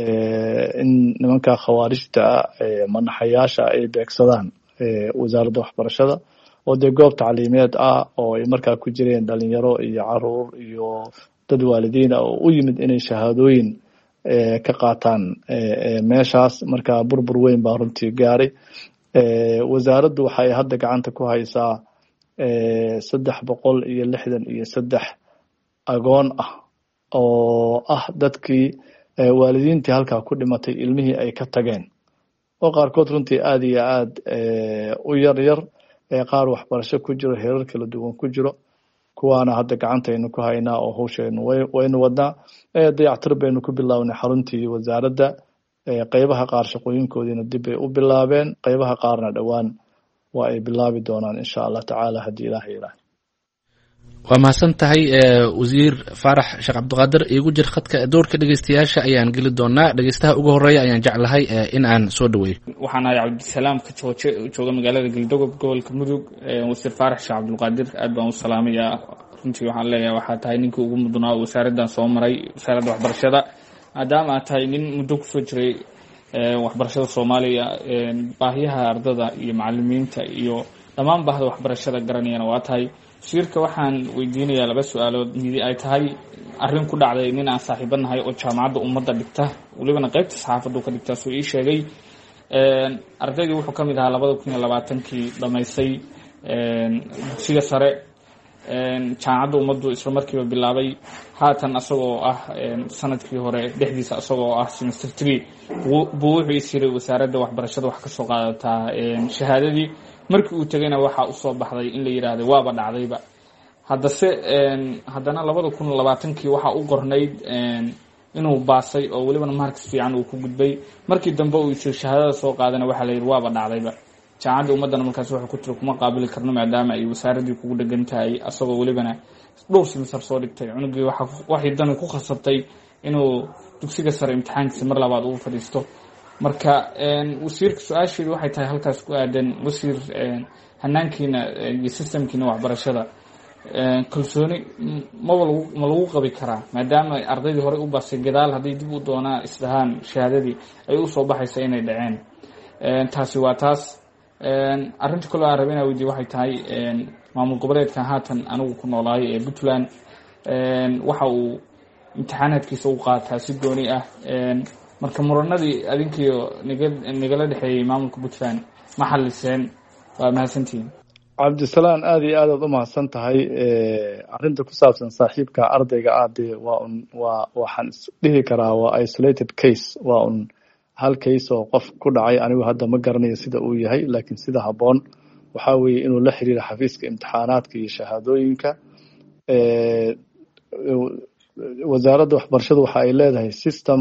in nimanka khawaarijta manaxayaasha ay beegsadaan wasaaradda waxbarashada oo dee goob tacliimeed ah oo ay markaa ku jireen dhalinyaro iyo caruur iyo dad waalidiin ah oo u yimid inay shahaadooyin ka qaataan meeshaas markaa burbur weyn baa runtii gaaray. wasaaraddu waxay hadda gacanta ku haysaa saddex boqol iyo lixdan iyo saddex agoon ah oo ah dadkii waalidiintii halkaa ku dhimatay ilmihii ay ka tageen oo qaarkood runtii aada iyo aada u yar yar qaar waxbarasho ku jiro heerar kala duwan ku jiro kuwaana hadda gacantaynu ku haynaa oo hawsheenu waynu wadnaa. dayactir baynu ku bilaabnay xaruntii wasaaradda qeybaha qaar shaqooyinkoodiina dib bay u bilaabeen qeybaha qaarna dhowaan waa ay bilaabi doonaan insha allah tacaala haddii ilaah yiraaha. waa mahadsan tahay wasiir Faarax Sheekh Cabdiqaadir. iigu jir khadka doorka dhegeystayaasha ayaan geli doonaa. dhegeystaha ugu horeeya ayaan jeclahay in aan soo dhaweeyo. waxaan ahay Cabdisalaam ka jooje jooga magaalada Galdogob gobolka Mudug. wasiir Faarax Sheekh Cabdiqaadir aad baan u salaamayaa. runtii waxaan leeyahay waxaa tahay ninkii ugu mudnaa wasaaraddan soo maray wasaaradda waxbarashada maadaama aad tahay nin muddo kusoo jiray waxbarashada Soomaaliya baahiyaha ardada iyo macalimiinta iyo dhammaan baahda waxbarashada garanayana waa tahay. wasiirka waxaan weydiinayaa laba su-aalood midi ay tahay arrin ku dhacday nin aan saaxiibanahay oo jaamacadda ummadda dhigta walibana qaybta saxaafaddu ka dhigta soo ii sheegay ardaydii wuxuu ka mid ahaa labada kun iyo labaatankii dhamaysay dugsiga sare jaamacadda ummaddu isla markiiba bilaabay haatan asagoo ah sanadkii hore dhexdiisa asagoo ah semester three buu wuxuu is yiray wasaaradda waxbarashada wax ka soo qaadataa shahaadadii markii uu tagayna waxaa usoo baxday in la yidhaahdo waaba dhacdayba haddase haddana labada kun labaatankii waxaa u qornayd inuu baasay oo welibana marks fiican uu ku gudbay markii dambe uu isir shahaadada soo qaadana waxaa la yidhi waaba dhacdayba jaamacadda ummaddana markaas wuxuu ku tiri kuma qaabili karno maadaama ay wasaaraddii kugu dhegan tahay asagoo welibana dhowr semester soo dhigtay cunugii waxay dani ku khasabtay inuu dugsiga sare imtixaankiisa mar labaad ugu fadhiisto. marka wasiirka su-aasheedu waxay tahay halkaas ku aadan wasiir hanaankiina iyo systemkiina waxbarashada kalsooni maba lagu ma lagu qabi karaa maadaama ardaydii horey u baasay gadaal hadday dib u doonaa isdahaan shahaadadii ay usoo baxaysa inay dhaceen. taasi waa taas. arrinta kaloo aan rabay inaa weydiiyo waxay tahay maamul goboleedkan haatan anigu ku noolahay ee Puntland waxa uu imtixaanaadkiisa u qaataa si gooni ah marka muranadii adinkiyo nagala dhexeeyay maamulka Puntland ma xalliseen? waa mahadsantihiin. Cabdisalaan aad iyo aad u mahadsan tahay. arrinta ku saabsan saaxiibka ardayga aad waa un waa waxaan dhihi karaa waa isolated case waa un hal case oo qof ku dhacay anigu hadda ma garanayo sida uu yahay laakiin sida habboon waxaa weeye inuu la xiriiro xafiiska imtixaanaadka iyo shahaadooyinka. wasaaradda waxbarashadu waxa ay leedahay system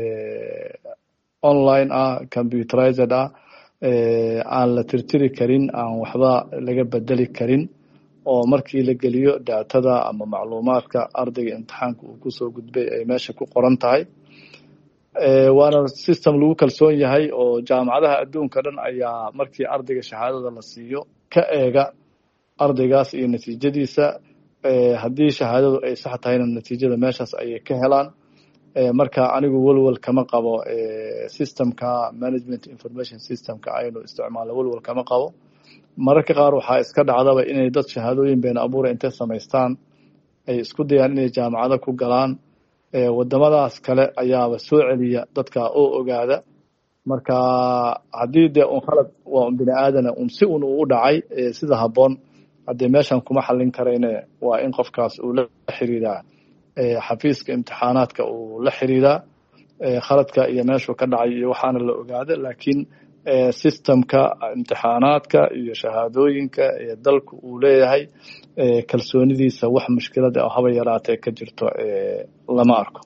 online ah computerized ah aan la tirtiri karin aan waxba laga bedeli karin oo markii la geliyo daatada ama macluumaadka ardayga imtixaanka uu kusoo gudbay ay meesha ku qoran tahay. waana system lagu kalsoon yahay oo jaamacadaha adduunka dhan ayaa markii ardayga shahaadada la siiyo ka eega ardaygaas iyo natiijadiisa. haddii shahaadadu ay sax tahayna natiijada meeshaas ayay ka helaan. marka anigu walwal kama qabo systemka management information systemka aynu isticmaalo walwal kama qabo. mararka qaar waxaa iska dhacdaba inay dad shahaadooyin been abuura intay samaystaan ay isku dayaan inay jaamacado ku galaan. wadamadaas kale ayaaba soo celiya dadka oo ogaada. marka haddii dee un khalad waa un bini aadana un si un uu u dhacay sida habboon haddee meeshan kuma xallin karayne waa in qofkaas uu la xiriiraa xafiiska imtixaanaadka uu la xiriiraa khaladka iyo meeshuu ka dhacay iyo waxaana la ogaada. laakiin systemka imtixaanaadka iyo shahaadooyinka ee dalku uu leeyahay kalsoonidiisa wax mushkilada oo haba yaraatee ka jirto lama arko.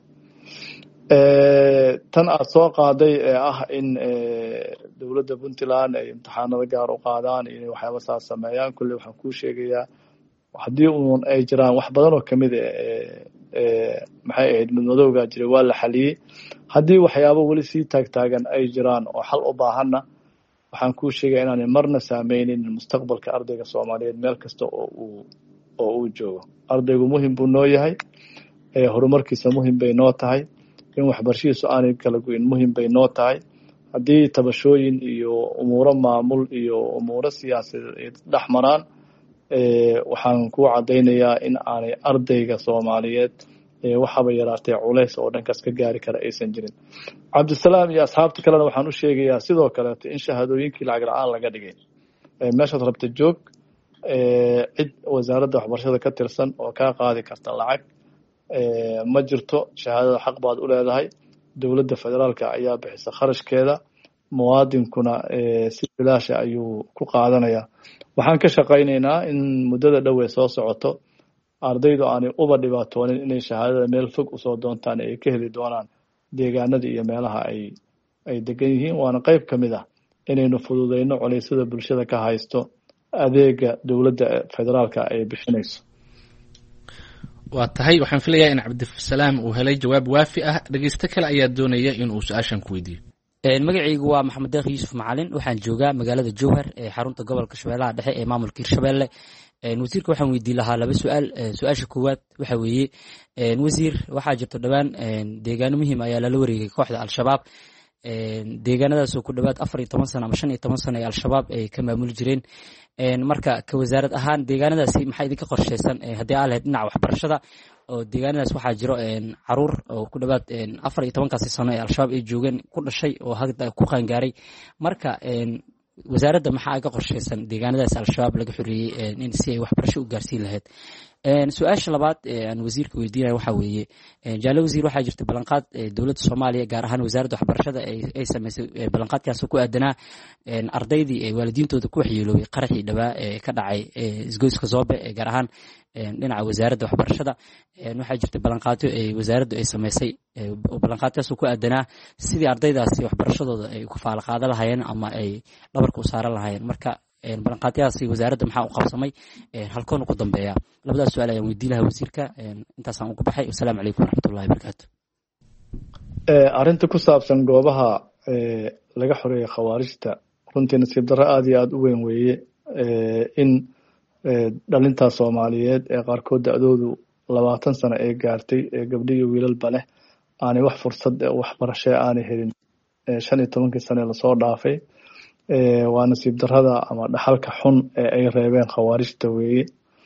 tan aad soo qaaday ee ah in dowladda puntland ay imtixaanada gaar u qaadaan inay waxyaaba saas sameeyaan, kulle waxaan kuu sheegayaa haddii uun ay jiraan wax badan oo kamid maxay ahayd midmadowgaa jiray waa la xaliyey. haddii waxyaabo weli sii taagtaagan ay jiraan oo xal u baahanna waxaan kuu sheegaya inaanay marna saameynin mustaqbalka ardayga soomaaliyeed meel kasta oo uu oo uu joogo. ardaygu muhim buu noo yahay, horumarkiisa muhim bay noo tahay, in waxbarashadiisu aanay kala goyn muhim bay noo tahay. haddii tabashooyin iyo umuuro maamul iyo umuuro siyaasadeed dhex maraan waxaan kuu caddaynayaa in aanay ardayga soomaaliyeed waxaba yaraatee culays oo dhankaas ka gaari kara aysan jirin. cabdisalaam iyo asxaabta kalena waxaan u sheegayaa sidoo kaleeto in shahaadooyinkii lacag la-aan laga dhigay. meeshaad rabta joog, cid wasaaradda waxbarashada ka tirsan oo kaa qaadi karta lacag ma jirto. shahaadada xaq baad u leedahay, dowladda federaalka ayaa bixisa kharashkeeda, muwaadinkuna si bilaasha ayuu ku qaadanaya. waxaan ka shaqaynaynaa in muddada dhow ee soo socoto ardaydu aanay uba dhibaatoonin inay shahaadada meel fog usoo doontaan ay ka heli doonaan deegaanada iyo meelaha ay ay degan yihiin. waana qayb ka mid ah inaynu fududeyno culeysyada bulshada ka haysto adeega dowladda federaalka ay bixinayso. waa tahay, waxaan filayaa in cabdisalaam uu helay jawaab waafi ah. dhegeysto kale ayaa doonaya in uu su-aashan ku weydiiyo. magacaygu waa maxamed deeq yuusuf macalin, waxaan joogaa magaalada jowhar ee xarunta gobolka shabeellaha dhexe ee maamulka hirshabelle. wasiirka waxaan weydiin lahaa laba su-aal. su-aasha koowaad waxa weeye, wasiir waxaa jirto dhowaan deegaano muhiim ayaa lala wareegay kooxda al-shabaab. deegaanadaasoo ku dhawaad afar iyo toban sano ama shan iyo toban sano ee al-shabaab ay ka maamuli jireen. marka ka wasaarad ahaan deegaanadaasi maxaa idinka qorsheysan haddii aa lahayd dhinaca waxbarashada oo deegaanadaas waxaa jiro caruur oo ku dhawaad afar iyo tobankaasi sano ee al-shabaab ay joogeen ku dhashay oo hadda ku qaangaaray. marka wasaaradda maxaa ka qorsheysan deegaanadaas al-shabaab laga xoreeyey in si ay waxbarasho u gaarsiin lahayd. su-aasha labaad aan wasiirka weydiinaya waxaa weeye, jaale wasiir waxaa jirta ballanqaad dowladda soomaaliya gaar ahaan wasaaradda waxbarashada ay sameysay. ballanqaadkaasoo ku aadanaa ardaydii waalidiintooda ku waxyeeloobay qaraxii dhawaa ee ka dhacay isgoyska zoobe gaar ahaan dhinaca wasaaradda waxbarashada. waxaa jirta ballanqaadyo ay wasaaraddu ay sameysay, ballanqaadkaasoo ku aadanaa sidii ardaydaasi waxbarashadooda ay ku faala qaadan lahaayeen ama ay dhabarka u saaran lahaayeen. marka ballanqaadyadaasi wasaaradda maxaa u qabsamay, halkoon ugu dambeeya? labadaas su-aal ayaan weydiin lahaa wasiirka. intaasaan uga baxay. wasalaamu calaykum waraxmatullahi wabarakaatu. arrinta ku saabsan goobaha laga xoreeyay khawaarijta runtii nasiib darro aada iyo aada u weyn weeye in dhalintaa soomaaliyeed ee qaarkood da-doodu labaatan sano ay gaartay ee gabdho iyo wiilalba leh aanay wax fursad waxbarasho aanay helin shan iyo tobankii sane lasoo dhaafay. waa nasiib darrada ama dhaxalka xun ee ay reebeen khawaarijta weeye.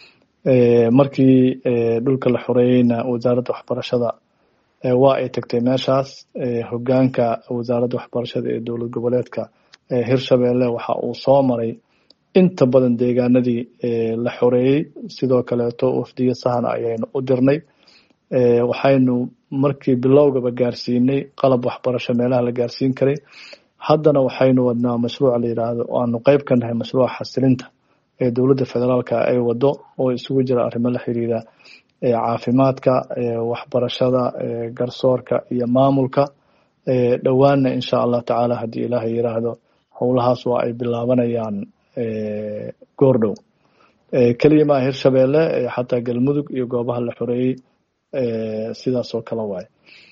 markii dhulka la xoreeyeyna wasaaradda waxbarashada waa ay tagtay meeshaas. hogaanka wasaaradda waxbarashada ee dowlad goboleedka hirshabelle waxa uu soo maray inta badan deegaanadii la xoreeyey. sidoo kaleeto wafdiyo sahana ayaynu u dirnay. waxaynu markii bilowgaba gaarsiinay qalab waxbarasho meelaha la gaarsiin karay. haddana waxaynu wadnaa mashruuc la yidhaahdo oo aanu qayb ka nahay mashruuca xasilinta ee dowladda federaalka ay wado oo isugu jira arrimo la xiriira caafimaadka, waxbarashada, garsoorka iyo maamulka. dhowaanna insha allah tacaala haddii ilaahay yiraahdo howlahaas waa ay bilaabanayaan goordhow. keliya maa hirshabelle, xataa galmudug iyo goobaha la xoreeyey sidaas oo kale waaye.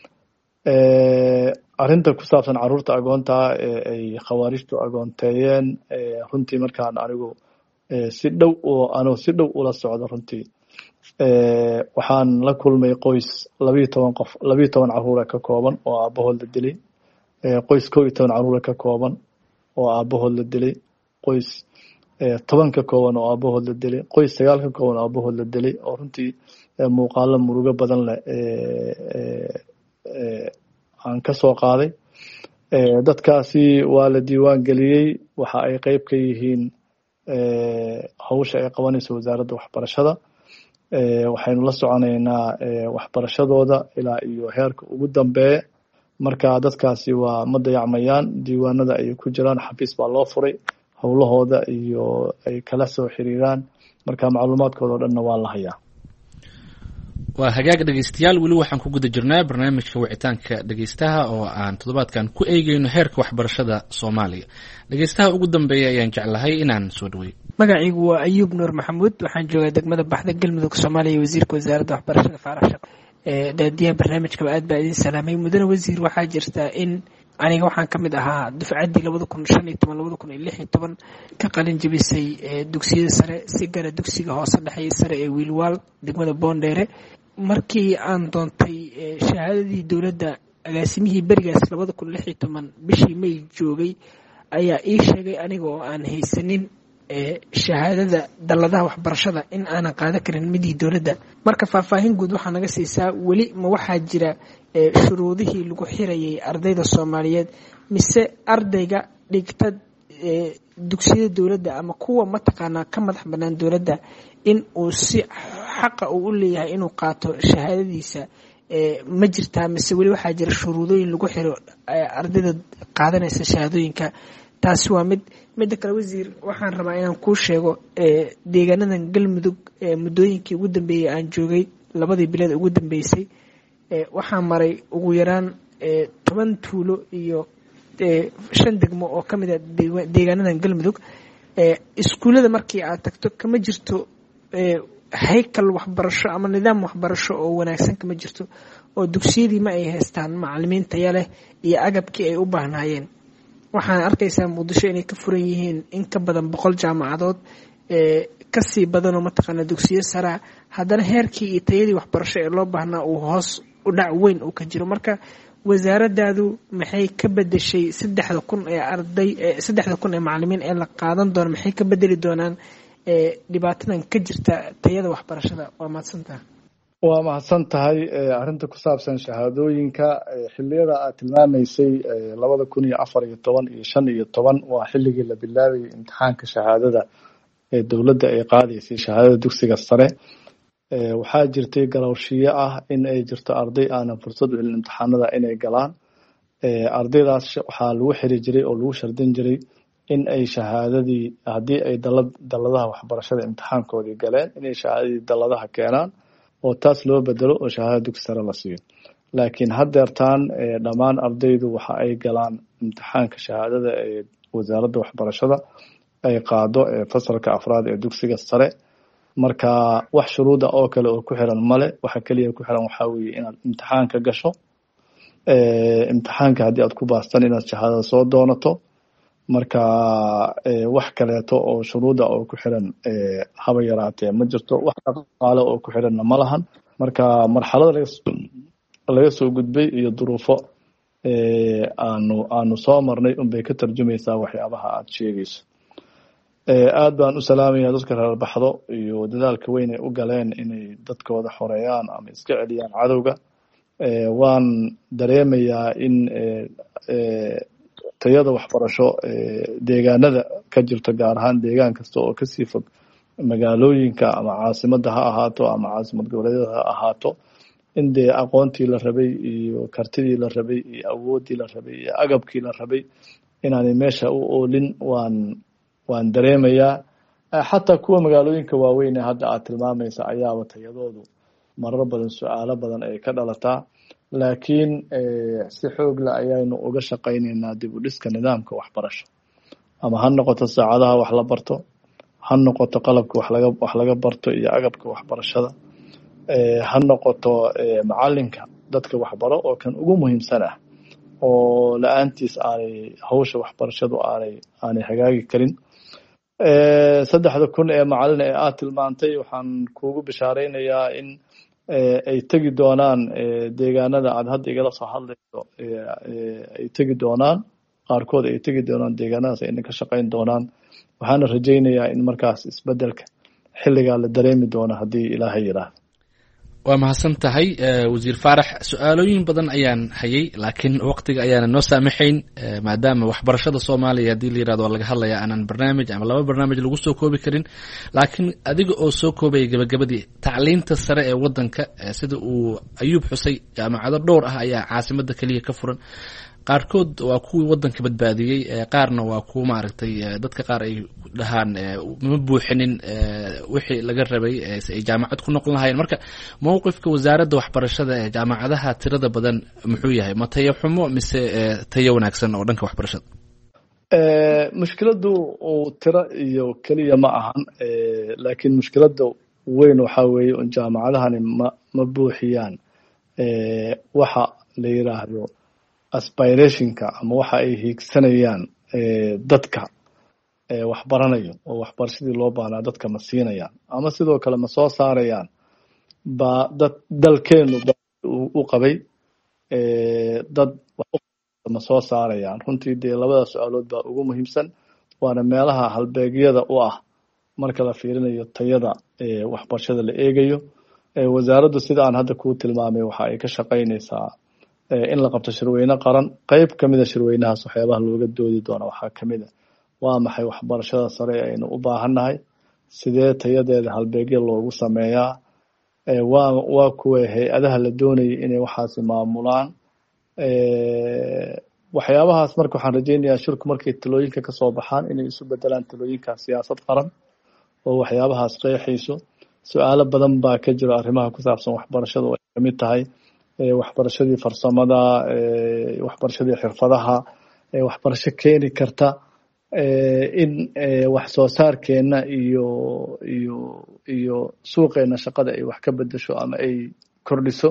arrinta ku saabsan caruurta agoonta ee ay khawaarijtu agoonteeyeen, runtii markaan anigu si dhow oo anu si dhow ula socdo runtii waxaan la kulmay qoys labiyo toban qof labiyo toban caruura ka kooban oo aabahood la dilay, qoys kow iyo toban caruura ka kooban oo aabahood la dilay, qoys toban ka kooban oo aabahood la dilay, qoys sagaal ka kooban oo aabahood la dilay, oo runtii muuqaalo murugo badan leh aan ka soo qaaday. dadkaasi waa la diiwaan geliyey, waxa ay qayb ka yihiin hawsha ay qabanayso wasaaradda waxbarashada. waxaynu la soconaynaa waxbarashadooda ilaa iyo heerka ugu dambeeya. marka dadkaasi waa ma dayacmayaan, diiwaanada ayay ku jiraan, xafiis baa loo furay, howlahooda iyo ay kala soo xiriiraan, marka macluumaadkooda o dhanna waa la hayaa. waa hagaag dhegeystayaal, weli waxaan ku guda jirnaa barnaamijka wicitaanka dhegeystaha oo aan toddobaadkan ku eegeyno heerka waxbarashada soomaaliya. dhegeystaha ugu dambeeya ayaan jeclahay inaan soo dhaweeyo. magacaygu waa ayuub nuur maxamuud, waxaan joogaa degmada baxda galmudug soomaaliya, wasiirka wasaaradda waxbarashada faarax shaqo. daadiyaha barnaamijkaba aad baa idin salaamay. mudane wasiir, waxaa jirta in aniga waxaan ka mid ahaa dufcaddii labada kun shan iyo toban labada kun iyo lix iyo toban ka qalin jebisay dugsiyada sare, si gara dugsiga hoose dhexeeya sare ee wiilwaal degmada boondheere. markii aan doontay shahaadadii dowladda, agaasimihii berigaas labada kun lix iyo toban bishii may joogay ayaa ii sheegay aniga oo aan haysanin shahaadada dalladaha waxbarashada in aanan qaadan karin midii dowladda. marka faahfaahin guud waxaa naga siisaa, weli ma waxaa jira shuruudihii lagu xirayay ardayda soomaaliyeed, mise ardayga dhigta dugsiyada dowladda ama kuwa mataqaanaa ka madax bannaan dowladda in uu si xaqa uu u leeyahay inuu qaato shahaadadiisa ma jirtaa, mise weli waxaa jira shuruudooyin lagu xiro ardayda qaadanaysa shahaadooyinka? taasi waa mid. midda kale wasiir, waxaan rabaa inaan kuu sheego deegaanadan galmudug muddooyinkii ugu dambeeyey aan joogay, labadii bilood ugu dambeysay, waxaan maray ugu yaraan toban tuulo iyo shan degmo oo ka mid a deegaanadan galmudug. iskuullada markii aad tagto kama jirto haykal waxbarasho ama nidaam waxbarasho oo wanaagsan kama jirto, oo dugsiyadii ma ay haystaan macalimiin taya leh iyo agabkii ay u baahnaayeen. waxaan arkaysaa muqdisho inay ka furan yihiin in ka badan boqol jaamacadood, kasii badanoo mataqaana dugsiyo saraa, haddana heerkii iyo tayadii waxbarasho ee loo baahnaa uu hoos u dhac weyn uu ka jiro. marka wasaaradaadu maxay ka bedeshay saddexda kun ee arday saddexda kun ee macalimiin ee la qaadan doono, maxay ka bedeli doonaan dhibaatadan ka jirta tayada waxbarashada? waa mahadsantaha. waa mahadsan tahay. arrinta ku saabsan shahaadooyinka, xiliyada aad tilmaamaysay labada kun iyo afar iyo toban iyo shan iyo toban waa xilligii la bilaabayay imtixaanka shahaadada ee dowladda ay qaadaysay, shahaadada dugsiga sare. waxaa jirtay galowshiyo ah in ay jirto arday aanan fursad u helin imtixaanada inay galaan. ardaydaas waxaa lagu xiri jiray oo lagu shardin jiray in ay shahaadadii, haddii ay dalad dalladaha waxbarashada imtixaankoodii galeen, inay shahaadadii dalladaha keenaan oo taas loo bedelo oo shahaadada dugsi sare la siiyo. laakiin haddeertaan dhammaan ardaydu waxa ay galaan imtixaanka shahaadada ee wasaaradda waxbarashada ay qaado ee fasalka afraad ee dugsiga sare. marka wax shuruuda oo kale oo ku xiran male, waxa keliya ku xiran waxaa weeye inaad imtixaanka gasho. imtixaanka haddii aad ku baastan inaad shahaadada soo doonato. marka wax kaleeto oo shuruuda oo ku xiran haba yaraatee ma jirto, wax dhaqaale oo ku xiranna ma lahan. marka marxalada laga soo gudbay iyo duruufo aanu aanu soo marnay unbay ka tarjumaysaa waxyaabaha aad sheegayso. aad baan u salaamayaa dadka reer baxdo iyo dadaalka weyn ay u galeen inay dadkooda xoreeyaan ama iska celiyaan cadowga. waan dareemayaa in tayada waxbarasho deegaanada ka jirto, gaar ahaan deegaan kasta oo kasii fog magaalooyinka ama caasimadda ha ahaato ama caasimad goboleedyada ha ahaato, in dee aqoontii la rabay iyo kartidii la rabay iyo awooddii la rabay iyo agabkii la rabay inaanay meesha u oolin waan waan dareemayaa. xataa kuwa magaalooyinka waaweyn ee hadda aad tilmaamaysa ayaaba tayadoodu marar badan su-aalo badan ay ka dhalataa. laakiin si xoog leh ayaynu uga shaqaynaynaa dib u dhiska nidaamka waxbarasho, ama ha noqoto saacadaha wax la barto, ha noqoto qalabka wax laga wax laga barto iyo agabka waxbarashada, ha noqoto macalinka dadka waxbaro oo kan ugu muhiimsan ah oo la-aantiis aanay hawsha waxbarashadu aanay aanay hagaagi karin. saddexda kun ee macalin ee aad tilmaantay waxaan kuugu bishaaraynayaa in ay tegi doonaan deegaanada aad hadda igala soo hadlayso, ay tegi doonaan qaarkood ay tegi doonaan deegaanadaas ayna ka shaqayn doonaan. waxaana rajaynayaa in markaas isbedelka xilligaa la dareemi doono haddii ilaahay yidhaahdo. waa mahadsan tahay wasiir faarax. su-aalooyin badan ayaan hayay, laakiin waqtiga ayaana noo saamaxayn, maadaama waxbarashada soomaaliya haddii la yirahdo waa laga hadlaya aanan barnaamij ama laba barnaamij lagu soo koobi karin. laakiin adiga oo soo koobaya gabagabadii, tacliinta sare ee wadanka sida uu Ayuub Xusay jaamacado dhowr ah ayaa caasimada kaliya ka furan qaarkood waa kuwii wadanka badbaadiyay qaarna waa kuwa maaragtay dadka qaar ay dhahaan ma buuxinin wixii laga rabay ay jaamacad ku noqon lahayn marka mowqifka wasaaradda waxbarashada ee jaamacadaha tirada badan muxuu yahay ma tayo xumo mise tayo wanaagsan oo dhanka waxbarashada mushkiladu uu tiro iyo kaliya ma ahan laakiin mushkilada weyn waxa weeye in jaamacadahani ma ma buuxiyaan waxa la yiraahdo aspirationka ama waxa ay hiigsanayaan dadka wax baranayo oo waxbarashadii loo baahnaa dadka ma siinayaan ama sidoo kale ma soo saarayaan ba dad dalkeenu u qabay dad ma soo saarayaan runtii dee labada su'aalood baa ugu muhiimsan waana meelaha halbeegyada u ah marka la fiirinayo tayada waxbarashada la eegayo wasaaraddu sida aan hadda ku tilmaamay waxa ay ka shaqaynaysaa in la qabto shirweyne qaran qayb kamid ah shirweynahaas waxyaabaha looga doodi doono waxaa kamid ah waa maxay waxbarashada sare aynu u baahannahay sidee tayadeeda halbeegyo loogu sameeyaa waa waa kuwa hay-adaha la doonayay inay waxaasi maamulaan waxyaabahaas marka waxaan rajaynayaa shirku markay talooyinka ka soo baxaan inay isu bedelaan talooyinka siyaasad qaran oo waxyaabahaas qeexayso su-aalo badan baa ka jiro arrimaha ku saabsan waxbarashada oo ay kamid tahay waxbarashadii farsamada waxbarashadii xirfadaha waxbarasho keeni karta in wax soo saarkeena iyo iyo iyo suuqeena shaqada ay wax ka bedesho ama ay kordhiso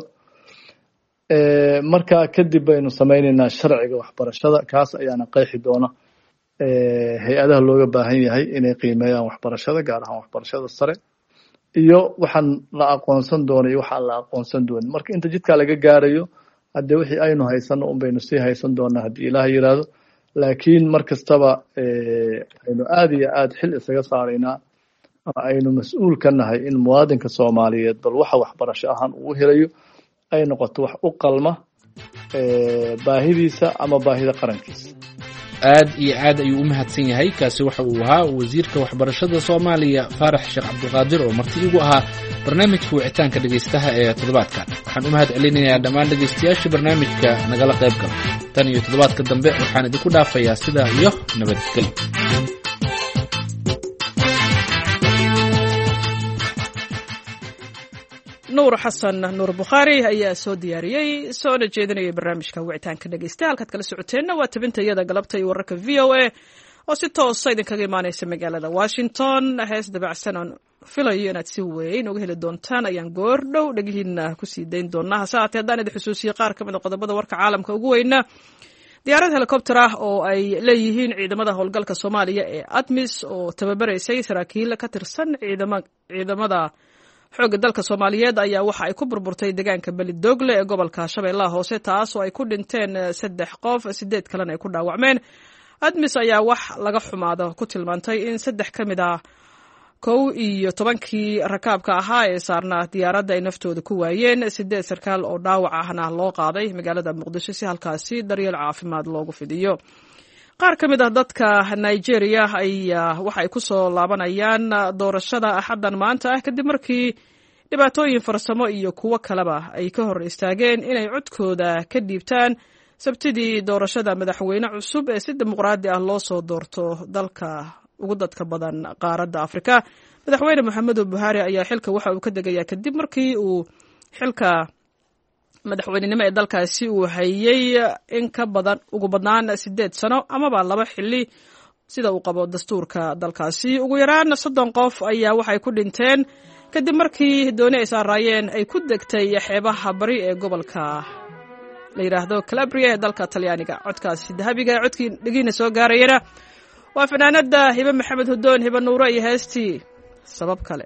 marka kadib baynu sameynaynaa sharciga waxbarashada kaas ayaana qeexi doona hay-adaha looga baahan yahay inay qiimeeyaan waxbarashada gaar ahaan waxbarashada sare iyo waxaan la aqoonsan doono iyo waxaan la aqoonsan doonin marka inta jidkaa laga gaarayo haddee wixii aynu haysano un baynu sii haysan doonaa haddii ilaah yiraahdo laakiin mar kastaba aynu aada iyo aada xil isaga saaraynaa ama aynu mas-uul ka nahay in muwaadinka soomaaliyeed bal waxa waxbarasho ahaan uu helayo ay noqoto wax u qalma baahidiisa ama baahida qarankiisa aad iyo aad ayuu u mahadsan yahay kaasi waxa uu ahaa wasiirka waxbarashada Soomaaliya Faarax Sheekh Cabdulqaadir oo marti igu ahaa barnaamijka wicitaanka dhageystaha ee toddobaadkan waxaan u mahad celinayaa dhammaan dhageystayaasha barnaamijka nagala qayb gala tan iyo toddobaadka dambe waxaan idinku dhaafayaa sida iyo nabadgelyo nuur xasan nuur bukhaari ayaa soo diyaariyey soona jeedinayay barnaamijka wicitaanka dhegeysta halkaad kala socoteenna waa tabintayada galabta iyo wararka v o a oo si toosa idinkaga imaanaysa magaalada washington hees dabacsan oon filayo inaad si weyn uga heli doontaan ayaan goor dhow dhegihiina kusii dayn doonaa hase haatee haddaan idin xusuusiye qaar ka mid a qodobada warka caalamka ugu weyna diyaarad helicopter ah oo ay leeyihiin ciidamada howlgalka soomaaliya ee admis oo tababaraysay saraakiil ka tirsan ciidamada xoogga dalka Soomaaliyeed ayaa waxa ay ku burburtay deegaanka Belidogle ee gobolka Shabeellaha Hoose taas oo ay ku dhinteen saddex qof sideed kalena ay ku dhaawacmeen admis ayaa wax laga xumaado ku tilmaantay in saddex ka mid ah kow iyo tobankii rakaabka ahaa ee saarnaa diyaaradda ay naftooda ku waayeen sideed sarkaal oo dhaawac ahna loo qaaday magaalada Muqdisho si halkaasi daryeel caafimaad loogu fidiyo qaar ka mid ah dadka Nigeria ayaa waxa ay ku soo laabanayaan doorashada axaddan maanta ah kadib markii dhibaatooyin farsamo iyo kuwo kaleba ay ka hor istaageen inay codkooda ka dhiibtaan sabtidii doorashada madaxweyne cusub ee si dimuqraadi ah loo soo doorto dalka ugu dadka badan qaaradda Afrika madaxweyne Muhammadu Buhari ayaa xilka waxa uu ka degayaa kadib markii uu xilka madaxweynenimo ee dalkaasi uu hayay in ka badan ugu badnaan sideed sano amaba laba xilli sida uu qabo dastuurka dalkaasi ugu yaraan soddon qof ayaa waxay ku dhinteen kadib markii dooni ay saaraayeen ay ku degtay xeebaha bari ee gobolka la yiraahdo Calabria ee dalka Talyaaniga codkaasi dahabiga ee codkii dhigiina soo gaarayna waa fanaanada Hiba Maxamed Hudoon Hiba Nuuro iyo heestii sabab kale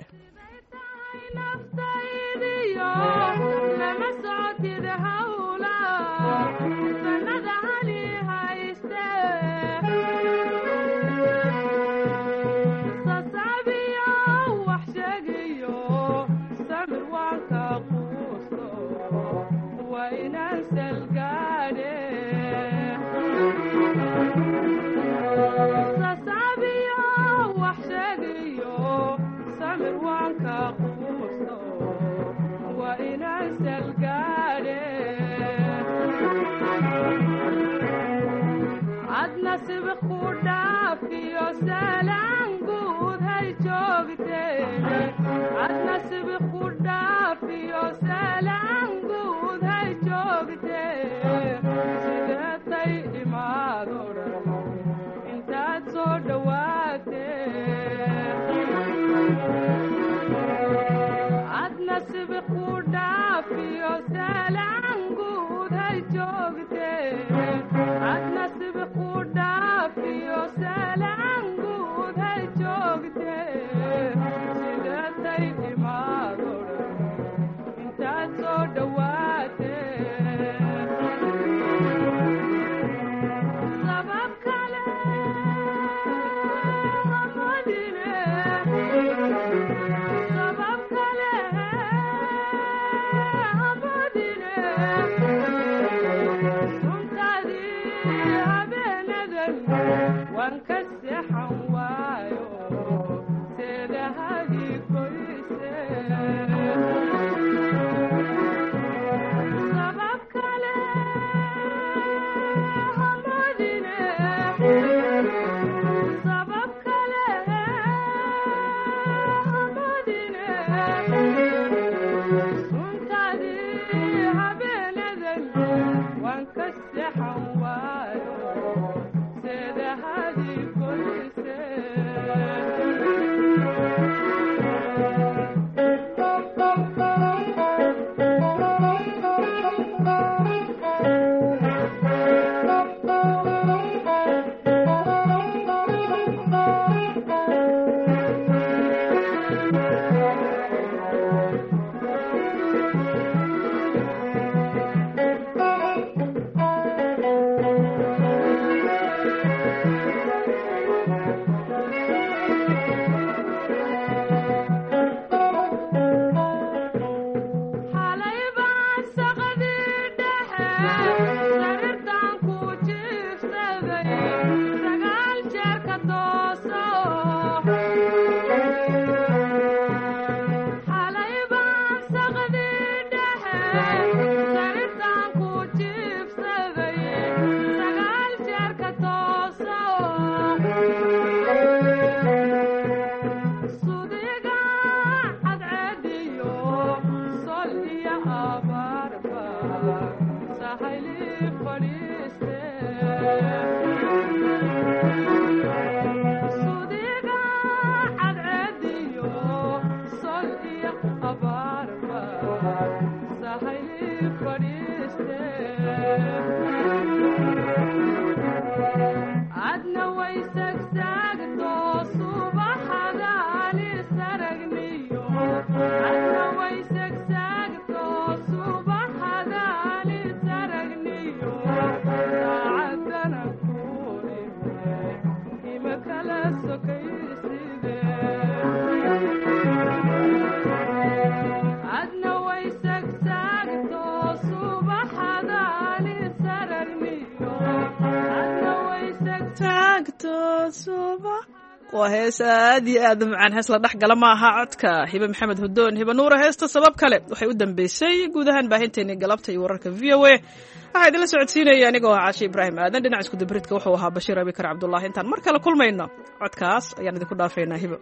waa hees aad iyo aad macaan hees la dhex gala maaha codka hibe maxamed hudoon hibe nuura heesta sabab kale waxay u dambeysay guud ahaan baahinteennii galabta iyo wararka v o a waxaa idinla socodsiinaya anigoo ah caashi ibraahim aadan dhinaca iskudabridka wuxuu ahaa bashiir abikar cabdullaahi intaan mar kale kulmayno codkaas ayaan idinku dhaafaynaa hibe